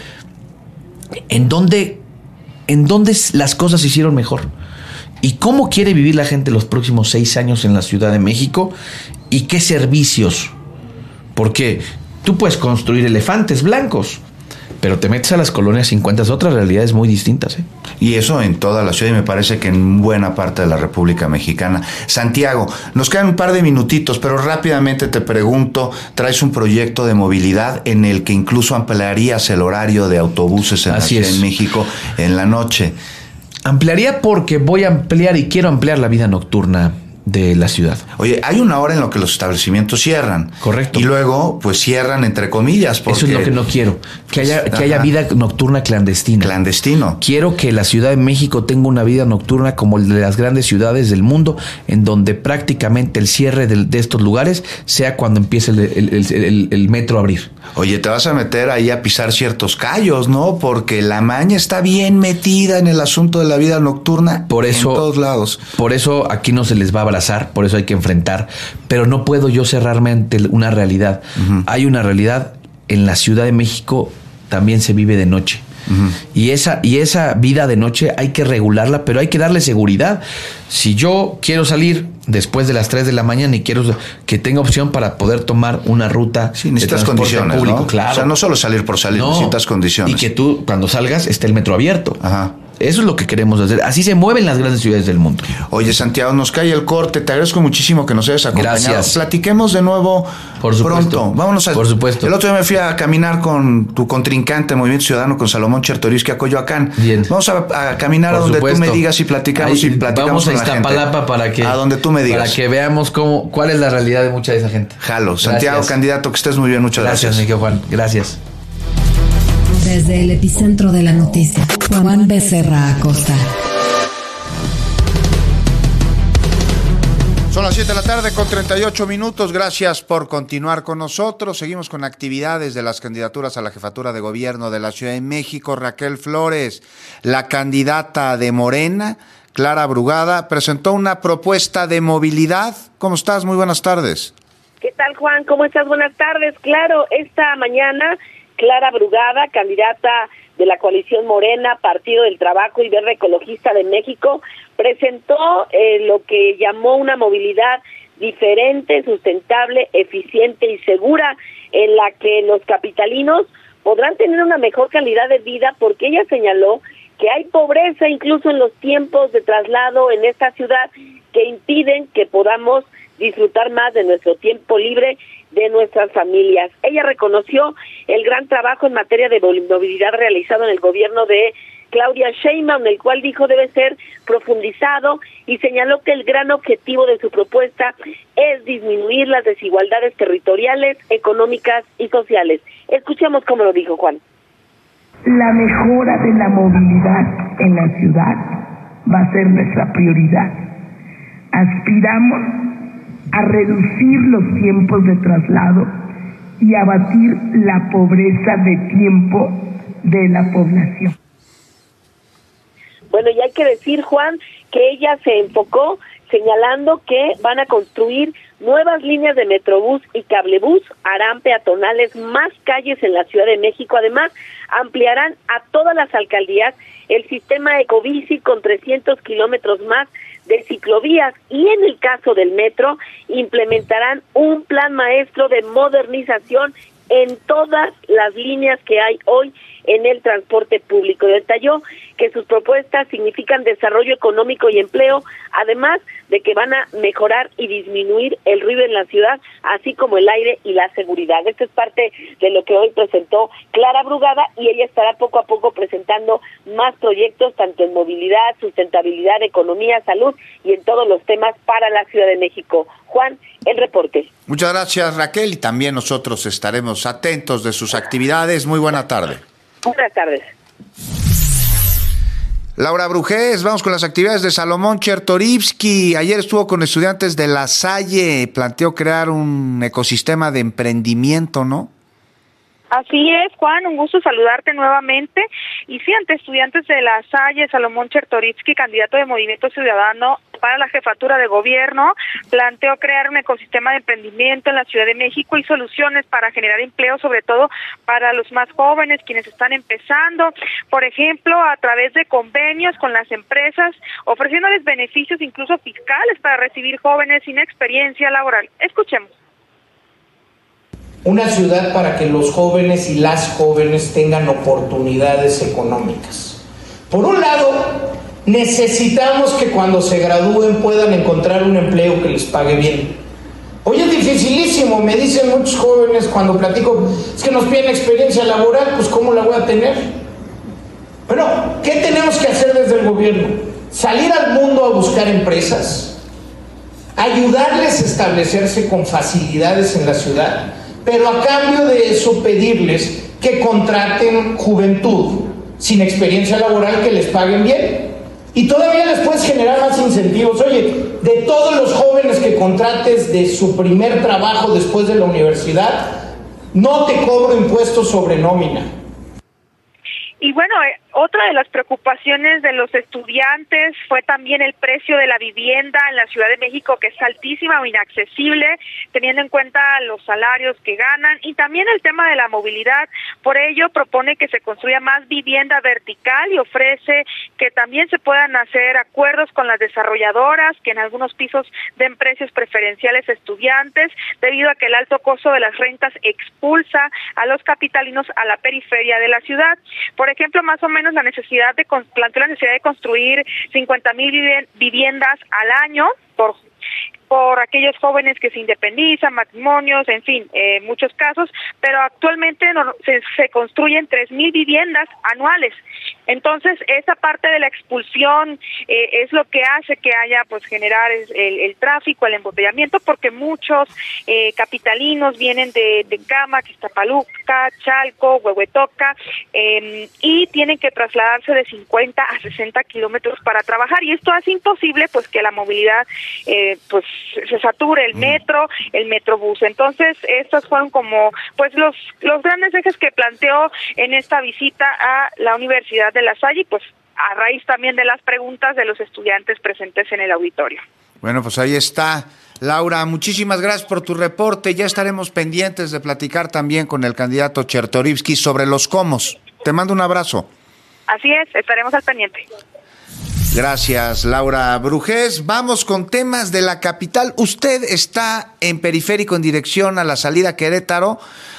en dónde, en dónde las cosas se hicieron mejor. Y cómo quiere vivir la gente los próximos seis años en la Ciudad de México y qué servicios. Porque tú puedes construir elefantes blancos, pero te metes a las colonias y encuentras otras realidades muy distintas, ¿eh? Y eso en toda la ciudad, y me parece que en buena parte de la República Mexicana. Santiago, nos quedan un par de minutitos, pero rápidamente te pregunto, traes un proyecto de movilidad en el que incluso ampliarías el horario de autobuses en Así la Ciudad es. de México en la noche. Ampliaría porque voy a ampliar y quiero ampliar la vida nocturna de la ciudad. Oye, hay una hora en la que los establecimientos cierran. Correcto. Y luego, pues cierran entre comillas. Porque, eso es lo que no quiero. Que haya, que haya vida nocturna clandestina. Clandestino. Quiero que la Ciudad de México tenga una vida nocturna como el de las grandes ciudades del mundo, en donde prácticamente el cierre de, de estos lugares sea cuando empiece el, el, el, el, el metro a abrir. Oye, te vas a meter ahí a pisar ciertos callos, ¿no? Porque la maña está bien metida en el asunto de la vida nocturna por eso, en todos lados. Por eso aquí no se les va a abrazar, por eso hay que enfrentar. Pero no puedo yo cerrarme ante una realidad. Uh-huh. Hay una realidad. En la Ciudad de México también se vive de noche. Uh-huh. Y esa, y esa vida de noche hay que regularla, pero hay que darle seguridad. Si yo quiero salir después de las tres de la mañana y quiero que tenga opción para poder tomar una ruta, sí, necesitas de condiciones, público, ¿no? Claro. O sea, no solo salir por salir, no, necesitas condiciones. Y que tú, cuando salgas, esté el metro abierto. Ajá. Eso es lo que queremos hacer. Así se mueven las grandes ciudades del mundo. Oye, Santiago, nos cae el corte. Te agradezco muchísimo que nos hayas acompañado. Gracias. Platiquemos de nuevo Por supuesto. pronto. Vámonos a, Por supuesto. El otro día me fui a caminar con tu contrincante Movimiento Ciudadano, con Salomón Chertoriusqui a Coyoacán. Bien. Vamos a, a caminar Por a donde supuesto. tú me digas y platicamos. Ahí, y platicamos vamos a Iztapalapa para que, a donde tú me digas. Para que veamos cómo, cuál es la realidad de mucha de esa gente. Jalo. Santiago, gracias. Candidato, que estés muy bien. Muchas gracias. Gracias, Miguel Juan. Gracias. Desde el epicentro de la noticia, Juan Becerra Acosta. Son las siete de la tarde con treinta y ocho minutos. Gracias por continuar con nosotros. Seguimos con actividades de las candidaturas a la jefatura de gobierno de la Ciudad de México. Raquel Flores, la candidata de Morena, Clara Brugada, presentó una propuesta de movilidad. ¿Cómo estás? Muy buenas tardes. ¿Qué tal, Juan? ¿Cómo estás? Buenas tardes. Claro, esta mañana Clara Brugada, candidata de la coalición Morena, Partido del Trabajo y Verde Ecologista de México, presentó eh, lo que llamó una movilidad diferente, sustentable, eficiente y segura, en la que los capitalinos podrán tener una mejor calidad de vida, porque ella señaló que hay pobreza incluso en los tiempos de traslado en esta ciudad que impiden que podamos disfrutar más de nuestro tiempo libre, de nuestras familias. Ella reconoció el gran trabajo en materia de movilidad realizado en el gobierno de Claudia Sheinbaum, el cual dijo debe ser profundizado, y señaló que el gran objetivo de su propuesta es disminuir las desigualdades territoriales, económicas y sociales. Escuchemos cómo lo dijo Juan. La mejora de la movilidad en la ciudad va a ser nuestra prioridad. Aspiramos a reducir los tiempos de traslado y abatir la pobreza de tiempo de la población. Bueno, y hay que decir, Juan, que ella se enfocó señalando que van a construir nuevas líneas de Metrobús y Cablebús, harán peatonales más calles en la Ciudad de México. Además, ampliarán a todas las alcaldías el sistema Ecobici con trescientos kilómetros más de ciclovías, y en el caso del metro implementarán un plan maestro de modernización en todas las líneas que hay hoy en el transporte público. Detalló que sus propuestas significan desarrollo económico y empleo, además de que van a mejorar y disminuir el ruido en la ciudad, así como el aire y la seguridad. Esto es parte de lo que hoy presentó Clara Brugada, y ella estará poco a poco presentando más proyectos, tanto en movilidad, sustentabilidad, economía, salud y en todos los temas para la Ciudad de México. Juan, el reporte. Muchas gracias, Raquel, y también nosotros estaremos atentos de sus actividades. Muy buena tarde. Buenas tardes. Laura Brujés, vamos con las actividades de Salomón Chertorivsky. Ayer estuvo con estudiantes de La Salle, planteó crear un ecosistema de emprendimiento, ¿no? Así es, Juan, un gusto saludarte nuevamente. Y sí, ante estudiantes de La Salle, Salomón Chertorivsky, candidato de Movimiento Ciudadano para la jefatura de gobierno, planteó crear un ecosistema de emprendimiento en la Ciudad de México y soluciones para generar empleo, sobre todo para los más jóvenes, quienes están empezando, por ejemplo, a través de convenios con las empresas, ofreciéndoles beneficios incluso fiscales para recibir jóvenes sin experiencia laboral. Escuchemos. Una ciudad para que los jóvenes y las jóvenes tengan oportunidades económicas. Por un lado, necesitamos que cuando se gradúen puedan encontrar un empleo que les pague bien. Hoy es dificilísimo, me dicen muchos jóvenes cuando platico, es que nos piden experiencia laboral, pues ¿cómo la voy a tener? Bueno, ¿qué tenemos que hacer desde el gobierno? Salir al mundo a buscar empresas, ayudarles a establecerse con facilidades en la ciudad, pero a cambio de eso pedirles que contraten juventud sin experiencia laboral que les paguen bien. Y todavía les puedes generar más incentivos. Oye, de todos los jóvenes que contrates de su primer trabajo después de la universidad, no te cobro impuestos sobre nómina. Y bueno, eh, otra de las preocupaciones de los estudiantes fue también el precio de la vivienda en la Ciudad de México, que es altísima o inaccesible, teniendo en cuenta los salarios que ganan, y también el tema de la movilidad. Por ello, propone que se construya más vivienda vertical y ofrece que también se puedan hacer acuerdos con las desarrolladoras, que en algunos pisos den precios preferenciales a estudiantes, debido a que el alto costo de las rentas expulsa a los capitalinos a la periferia de la ciudad. Por ejemplo, más o menos la necesidad de planteó la necesidad de construir cincuenta mil viviendas al año por por aquellos jóvenes que se independizan, matrimonios, en fin, eh, muchos casos, pero actualmente no, se, se construyen tres mil viviendas anuales. Entonces, esa parte de la expulsión eh, es lo que hace que haya, pues, generar el, el tráfico, el embotellamiento, porque muchos eh, capitalinos vienen de Tecámac, Iztapaluca, Chalco, Huehuetoca, eh, y tienen que trasladarse de cincuenta a sesenta kilómetros para trabajar, y esto hace imposible, pues, que la movilidad, eh, pues, se sature el metro, el metrobús. Entonces, estos fueron como, pues, los los grandes ejes que planteó en esta visita a la Universidad de La Salle, pues, a raíz también de las preguntas de los estudiantes presentes en el auditorio. Bueno, pues ahí está. Laura, muchísimas gracias por tu reporte. Ya estaremos pendientes de platicar también con el candidato Chertorivsky sobre los cómo. Te mando un abrazo. Así es, estaremos al pendiente. Gracias, Laura Brujés. Vamos con temas de la capital. Usted está en Periférico en dirección a la salida Querétaro.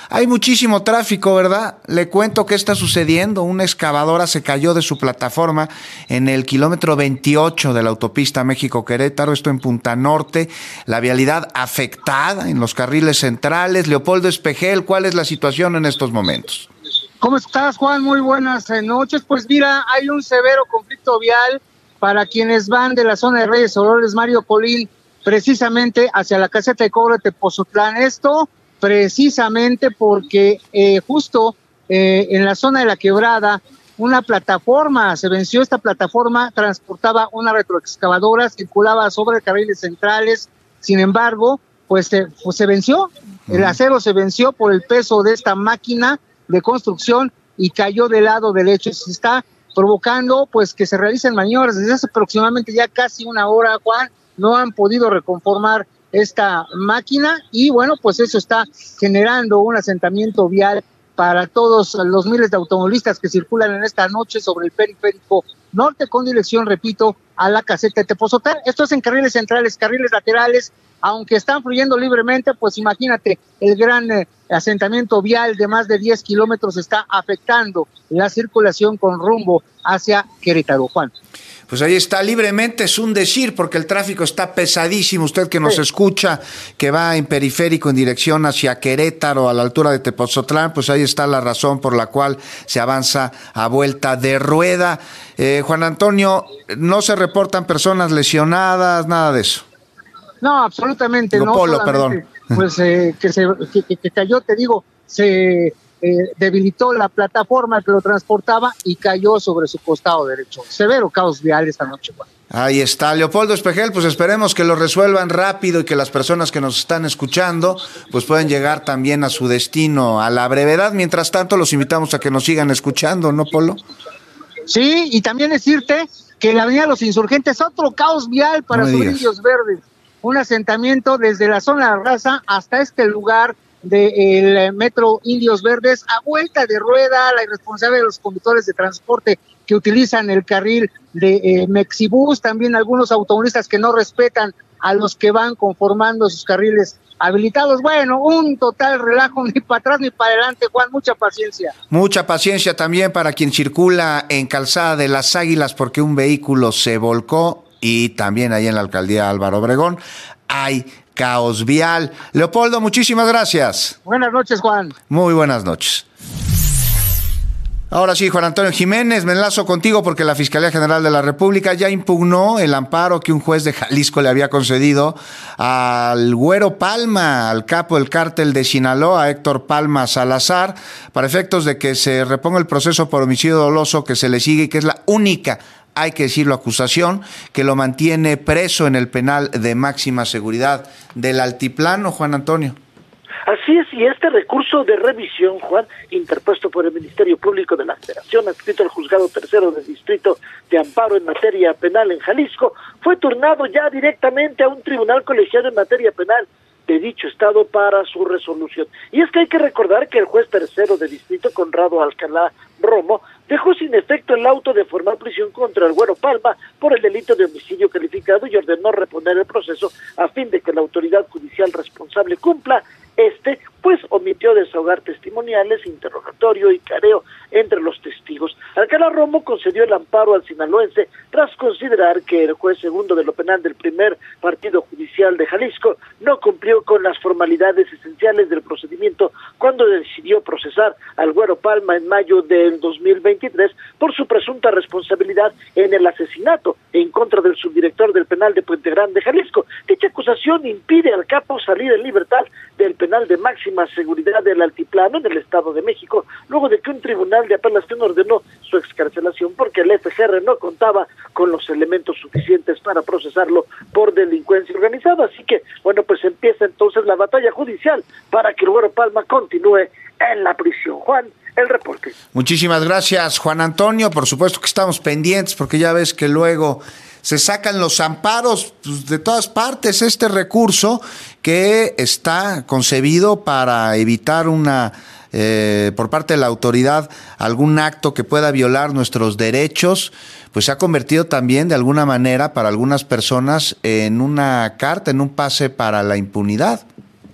Hay muchísimo tráfico, ¿verdad? Le cuento qué está sucediendo. Una excavadora se cayó de su plataforma en el kilómetro veintiocho de la autopista México-Querétaro, esto en Punta Norte. La vialidad afectada en los carriles centrales. Leopoldo Espejel, ¿cuál es la situación en estos momentos? ¿Cómo estás, Juan? Muy buenas noches. Pues mira, hay un severo conflicto vial para quienes van de la zona de Reyes Dolores, Mario Colín, precisamente hacia la caseta de cobro de Tepozotlán. Esto precisamente porque eh, justo eh, en la zona de la quebrada, una plataforma, se venció esta plataforma, transportaba una retroexcavadora, circulaba sobre carriles centrales, sin embargo, pues, eh, pues se venció, el acero se venció por el peso de esta máquina de construcción y cayó del lado derecho. Se está provocando pues que se realicen maniobras desde hace aproximadamente ya casi una hora, Juan, no han podido reconformar esta máquina y bueno, pues eso está generando un asentamiento vial para todos los miles de automovilistas que circulan en esta noche sobre el periférico norte con dirección, repito, a la caseta de Tepozotlán. Esto es en carriles centrales, carriles laterales, aunque están fluyendo libremente, pues imagínate, el gran eh, asentamiento vial de más de diez kilómetros está afectando la circulación con rumbo hacia Querétaro, Juan. Pues ahí está, libremente es un decir, porque el tráfico está pesadísimo. Usted que nos sí. escucha, que va en periférico en dirección hacia Querétaro, a la altura de Tepozotlán, pues ahí está la razón por la cual se avanza a vuelta de rueda. Eh, Juan Antonio, no se reportan personas lesionadas, nada de eso. No, absolutamente Digo, no. Polo, perdón. Pues eh, que, se, que, que cayó, te digo, se... Eh, debilitó la plataforma que lo transportaba y cayó sobre su costado derecho. Severo caos vial esta noche, Juan. Ahí está, Leopoldo Espejel, pues esperemos que lo resuelvan rápido y que las personas que nos están escuchando pues puedan llegar también a su destino a la brevedad. Mientras tanto, los invitamos a que nos sigan escuchando, ¿no, Polo? Sí, y también decirte que la avenida Los Insurgentes, otro caos vial para sus Indios Verdes. Un asentamiento desde la zona de la Raza hasta este lugar del metro Indios Verdes, a vuelta de rueda, la irresponsabilidad de los conductores de transporte que utilizan el carril de eh, Mexibus, también algunos automovilistas que no respetan a los que van conformando sus carriles habilitados. Bueno, un total relajo, ni para atrás ni para adelante, Juan, mucha paciencia. Mucha paciencia también para quien circula en Calzada de las Águilas, porque un vehículo se volcó, y también ahí en la alcaldía Álvaro Obregón hay caos vial. Leopoldo, muchísimas gracias. Buenas noches, Juan. Muy buenas noches. Ahora sí, Juan Antonio Jiménez, me enlazo contigo porque la Fiscalía General de la República ya impugnó el amparo que un juez de Jalisco le había concedido al Güero Palma, al capo del cártel de Sinaloa, Héctor Palma Salazar, para efectos de que se reponga el proceso por homicidio doloso que se le sigue y que es la única, hay que decirlo, acusación que lo mantiene preso en el penal de máxima seguridad del Altiplano, Juan Antonio. Así es, y este recurso de revisión, Juan, interpuesto por el Ministerio Público de la Federación, adscrito al Juzgado Tercero del Distrito de Amparo en materia penal en Jalisco, fue turnado ya directamente a un tribunal colegiado en materia penal de dicho estado para su resolución. Y es que hay que recordar que el juez tercero de distrito, Conrado Alcalá Romo, dejó sin efecto el auto de formar prisión contra el Güero Palma por el delito de homicidio calificado y ordenó reponer el proceso a fin de que la autoridad judicial responsable cumpla. Este, pues, omitió desahogar testimoniales, interrogatorio y careo entre los testigos. Alcalá Romo concedió el amparo al sinaloense tras considerar que el juez segundo de lo penal del primer partido judicial de Jalisco no cumplió con las formalidades esenciales del procedimiento cuando decidió procesar al Güero Palma en mayo del dos mil veintitrés por su presunta responsabilidad en el asesinato en contra del subdirector del penal de Puente Grande, Jalisco. Dicha acusación impide al capo salir en libertad del penal de máxima seguridad del Altiplano en el Estado de México, luego de que un tribunal de apelación ordenó su excarcelación porque el F G R no contaba con los elementos suficientes para procesarlo por delincuencia organizada. Así que, bueno, pues empieza entonces la batalla judicial para que el Güero Palma continúe en la prisión. Juan, el reporte. Muchísimas gracias, Juan Antonio. Por supuesto que estamos pendientes porque ya ves que luego se sacan los amparos pues, de todas partes. Este recurso que está concebido para evitar una eh, por parte de la autoridad algún acto que pueda violar nuestros derechos, pues se ha convertido también de alguna manera para algunas personas en una carta, en un pase para la impunidad.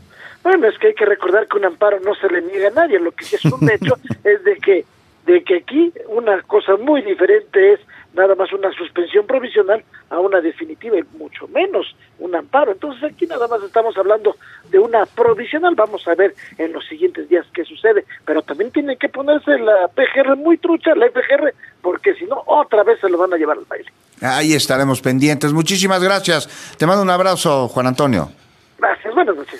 Bueno, es que hay que recordar que un amparo no se le niega a nadie. Lo que sí es un hecho es de que de que aquí una cosa muy diferente es nada más una suspensión provisional a una definitiva y mucho menos un amparo. Entonces aquí nada más estamos hablando de una provisional. Vamos a ver en los siguientes días qué sucede, pero también tiene que ponerse la P G R muy trucha, la F G R, porque si no otra vez se lo van a llevar al baile. Ahí estaremos pendientes. Muchísimas gracias. Te mando un abrazo, Juan Antonio. Gracias, buenas noches.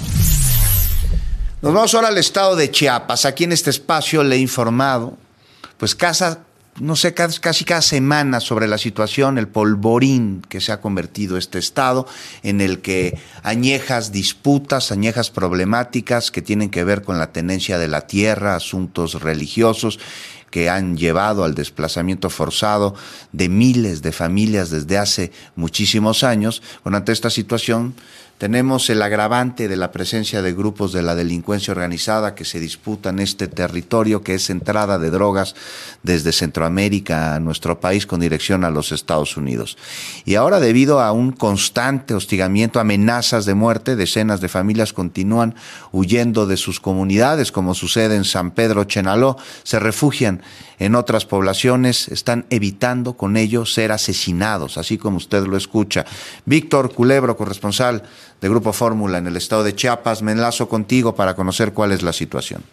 Nos vamos ahora al estado de Chiapas. Aquí en este espacio le he informado, pues casa, no sé, casi cada semana sobre la situación, el polvorín que se ha convertido este estado, en el que añejas disputas, añejas problemáticas que tienen que ver con la tenencia de la tierra, asuntos religiosos que han llevado al desplazamiento forzado de miles de familias desde hace muchísimos años. Bueno, ante esta situación tenemos el agravante de la presencia de grupos de la delincuencia organizada que se disputan este territorio, que es entrada de drogas desde Centroamérica a nuestro país con dirección a los Estados Unidos. Y ahora, debido a un constante hostigamiento, amenazas de muerte, decenas de familias continúan huyendo de sus comunidades, como sucede en San Pedro Chenaló, se refugian en otras poblaciones, están evitando con ello ser asesinados, así como usted lo escucha. Víctor Culebro, corresponsal de Grupo Fórmula en el estado de Chiapas, me enlazo contigo para conocer cuál es la situación.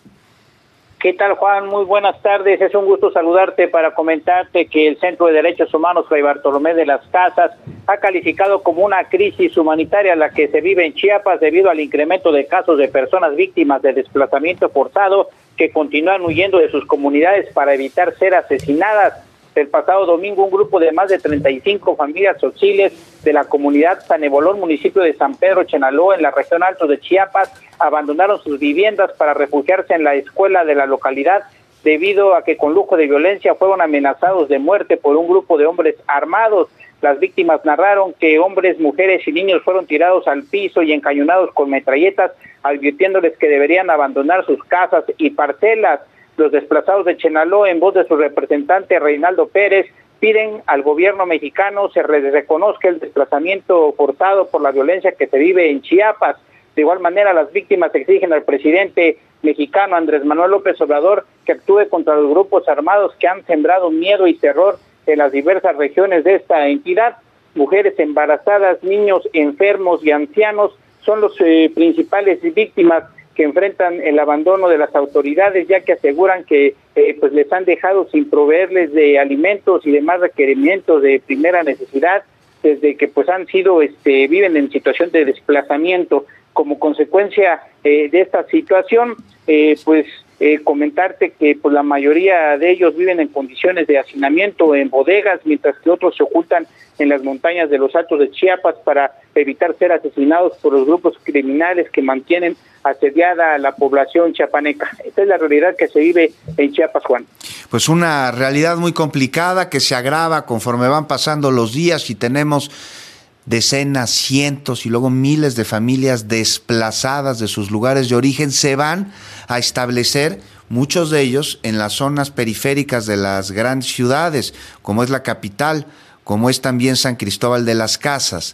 ¿Qué tal, Juan? Muy buenas tardes. Es un gusto saludarte para comentarte que el Centro de Derechos Humanos Fray Bartolomé de las Casas ha calificado como una crisis humanitaria la que se vive en Chiapas debido al incremento de casos de personas víctimas de desplazamiento forzado que continúan huyendo de sus comunidades para evitar ser asesinadas. El pasado domingo, un grupo de más de treinta y cinco familias auxiles de la comunidad San Evolón, municipio de San Pedro Chenaló, en la región alto de Chiapas, abandonaron sus viviendas para refugiarse en la escuela de la localidad, debido a que con lujo de violencia fueron amenazados de muerte por un grupo de hombres armados. Las víctimas narraron que hombres, mujeres y niños fueron tirados al piso y encañonados con metralletas, advirtiéndoles que deberían abandonar sus casas y parcelas. Los desplazados de Chenaló, en voz de su representante Reinaldo Pérez, piden al gobierno mexicano se reconozca el desplazamiento forzado por la violencia que se vive en Chiapas. De igual manera, las víctimas exigen al presidente mexicano Andrés Manuel López Obrador que actúe contra los grupos armados que han sembrado miedo y terror en las diversas regiones de esta entidad. Mujeres embarazadas, niños enfermos y ancianos son los eh, principales víctimas que enfrentan el abandono de las autoridades, ya que aseguran que eh, pues les han dejado sin proveerles de alimentos y demás requerimientos de primera necesidad, desde que pues han sido, este, viven en situación de desplazamiento. Como consecuencia eh, de esta situación, eh, pues eh, comentarte que pues la mayoría de ellos viven en condiciones de hacinamiento en bodegas, mientras que otros se ocultan en las montañas de los Altos de Chiapas para evitar ser asesinados por los grupos criminales que mantienen asediada a la población chiapaneca. Esta es la realidad que se vive en Chiapas, Juan. Pues una realidad muy complicada que se agrava conforme van pasando los días y tenemos decenas, cientos y luego miles de familias desplazadas de sus lugares de origen, se van a establecer, muchos de ellos en las zonas periféricas de las grandes ciudades, como es la capital, como es también San Cristóbal de las Casas.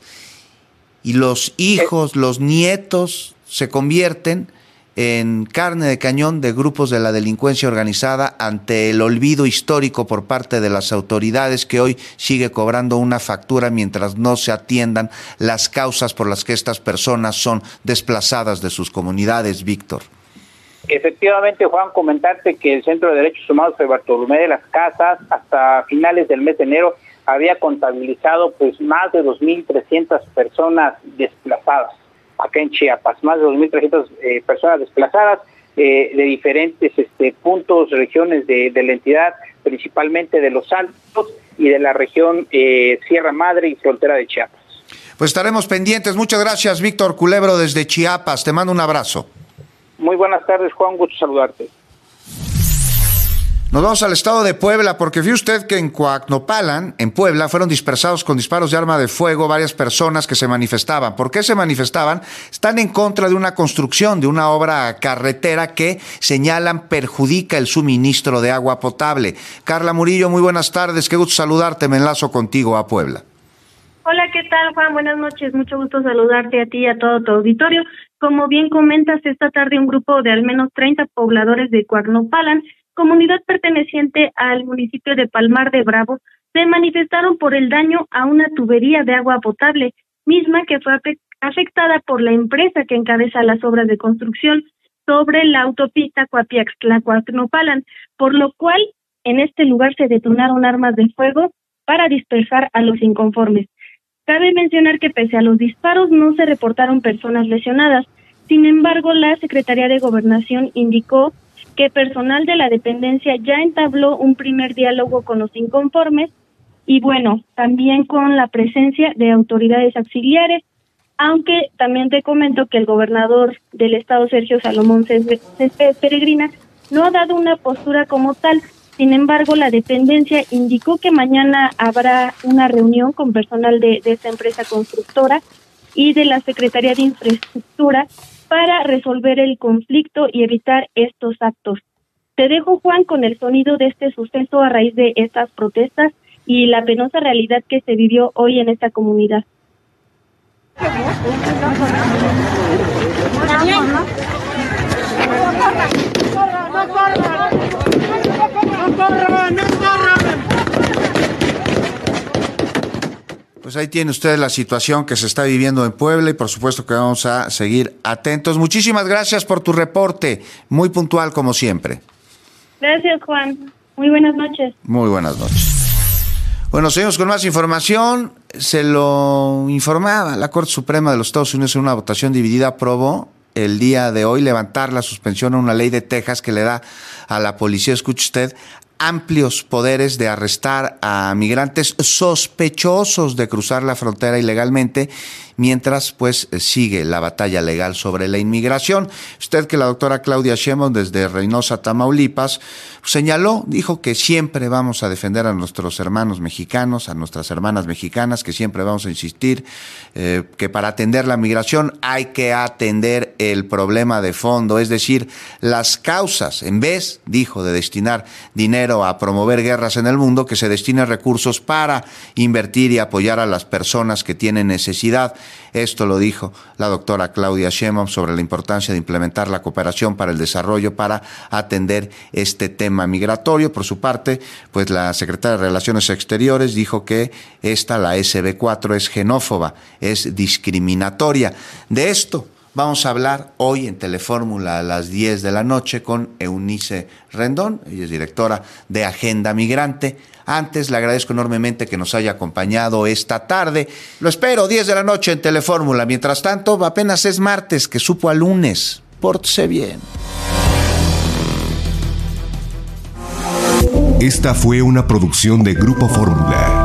Y los hijos, los nietos se convierten en carne de cañón de grupos de la delincuencia organizada ante el olvido histórico por parte de las autoridades, que hoy sigue cobrando una factura mientras no se atiendan las causas por las que estas personas son desplazadas de sus comunidades. Víctor. Efectivamente, Juan, comentarte que el Centro de Derechos Humanos de Bartolomé de las Casas hasta finales del mes de enero había contabilizado pues más de dos mil trescientas personas desplazadas acá en Chiapas, más de dos mil trescientas eh, personas desplazadas eh, de diferentes este, puntos, regiones de, de la entidad, principalmente de los Altos y de la región eh, Sierra Madre y frontera de Chiapas. Pues estaremos pendientes. Muchas gracias, Víctor Culebro, desde Chiapas. Te mando un abrazo. Muy buenas tardes, Juan, gusto saludarte. Nos vamos al estado de Puebla, porque vio usted que en Coacnopalan, en Puebla, fueron dispersados con disparos de arma de fuego varias personas que se manifestaban. ¿Por qué se manifestaban? Están en contra de una construcción, de una obra carretera que señalan perjudica el suministro de agua potable. Carla Murillo, muy buenas tardes, qué gusto saludarte, me enlazo contigo a Puebla. Hola, ¿qué tal, Juan? Buenas noches, mucho gusto saludarte a ti y a todo tu auditorio. Como bien comentas, esta tarde un grupo de al menos treinta pobladores de Coacnopalan, comunidad perteneciente al municipio de Palmar de Bravo, se manifestaron por el daño a una tubería de agua potable, misma que fue afectada por la empresa que encabeza las obras de construcción sobre la autopista Coapiaxtla-Coacnopalan, por lo cual en este lugar se detonaron armas de fuego para dispersar a los inconformes. Cabe mencionar que pese a los disparos no se reportaron personas lesionadas. Sin embargo, la Secretaría de Gobernación indicó que personal de la dependencia ya entabló un primer diálogo con los inconformes y bueno, también con la presencia de autoridades auxiliares, aunque también te comento que el gobernador del estado, Sergio Salomón Céspedes Peregrina, no ha dado una postura como tal. Sin embargo, la dependencia indicó que mañana habrá una reunión con personal de, de esta empresa constructora y de la Secretaría de Infraestructura para resolver el conflicto y evitar estos actos. Te dejo, Juan, con el sonido de este suceso a raíz de estas protestas y la penosa realidad que se vivió hoy en esta comunidad. Pues ahí tiene usted la situación que se está viviendo en Puebla y por supuesto que vamos a seguir atentos. Muchísimas gracias por tu reporte, muy puntual como siempre. Gracias, Juan. Muy buenas noches. Muy buenas noches. Bueno, seguimos con más información. Se lo informaba la Corte Suprema de los Estados Unidos en una votación dividida, aprobó el día de hoy levantar la suspensión a una ley de Texas que le da a la policía, escuche usted, amplios poderes de arrestar a migrantes sospechosos de cruzar la frontera ilegalmente, mientras pues sigue la batalla legal sobre la inmigración. Usted que la doctora Claudia Sheinbaum desde Reynosa, Tamaulipas, señaló, dijo que siempre vamos a defender a nuestros hermanos mexicanos, a nuestras hermanas mexicanas, que siempre vamos a insistir eh, que para atender la migración hay que atender el problema de fondo, es decir, las causas, en vez, dijo, de destinar dinero a promover guerras en el mundo, que se destinen recursos para invertir y apoyar a las personas que tienen necesidad. Esto lo dijo la doctora Claudia Sheinbaum sobre la importancia de implementar la cooperación para el desarrollo para atender este tema migratorio. Por su parte, pues la secretaria de Relaciones Exteriores dijo que esta, la S B cuatro, es xenófoba, es discriminatoria. De esto vamos a hablar hoy en Telefórmula a las diez de la noche con Eunice Rendón, ella es directora de Agenda Migrante. Antes, le agradezco enormemente que nos haya acompañado esta tarde. Lo espero, diez de la noche en Telefórmula. Mientras tanto, apenas es martes, que supo a lunes. Pórtese bien. Esta fue una producción de Grupo Fórmula.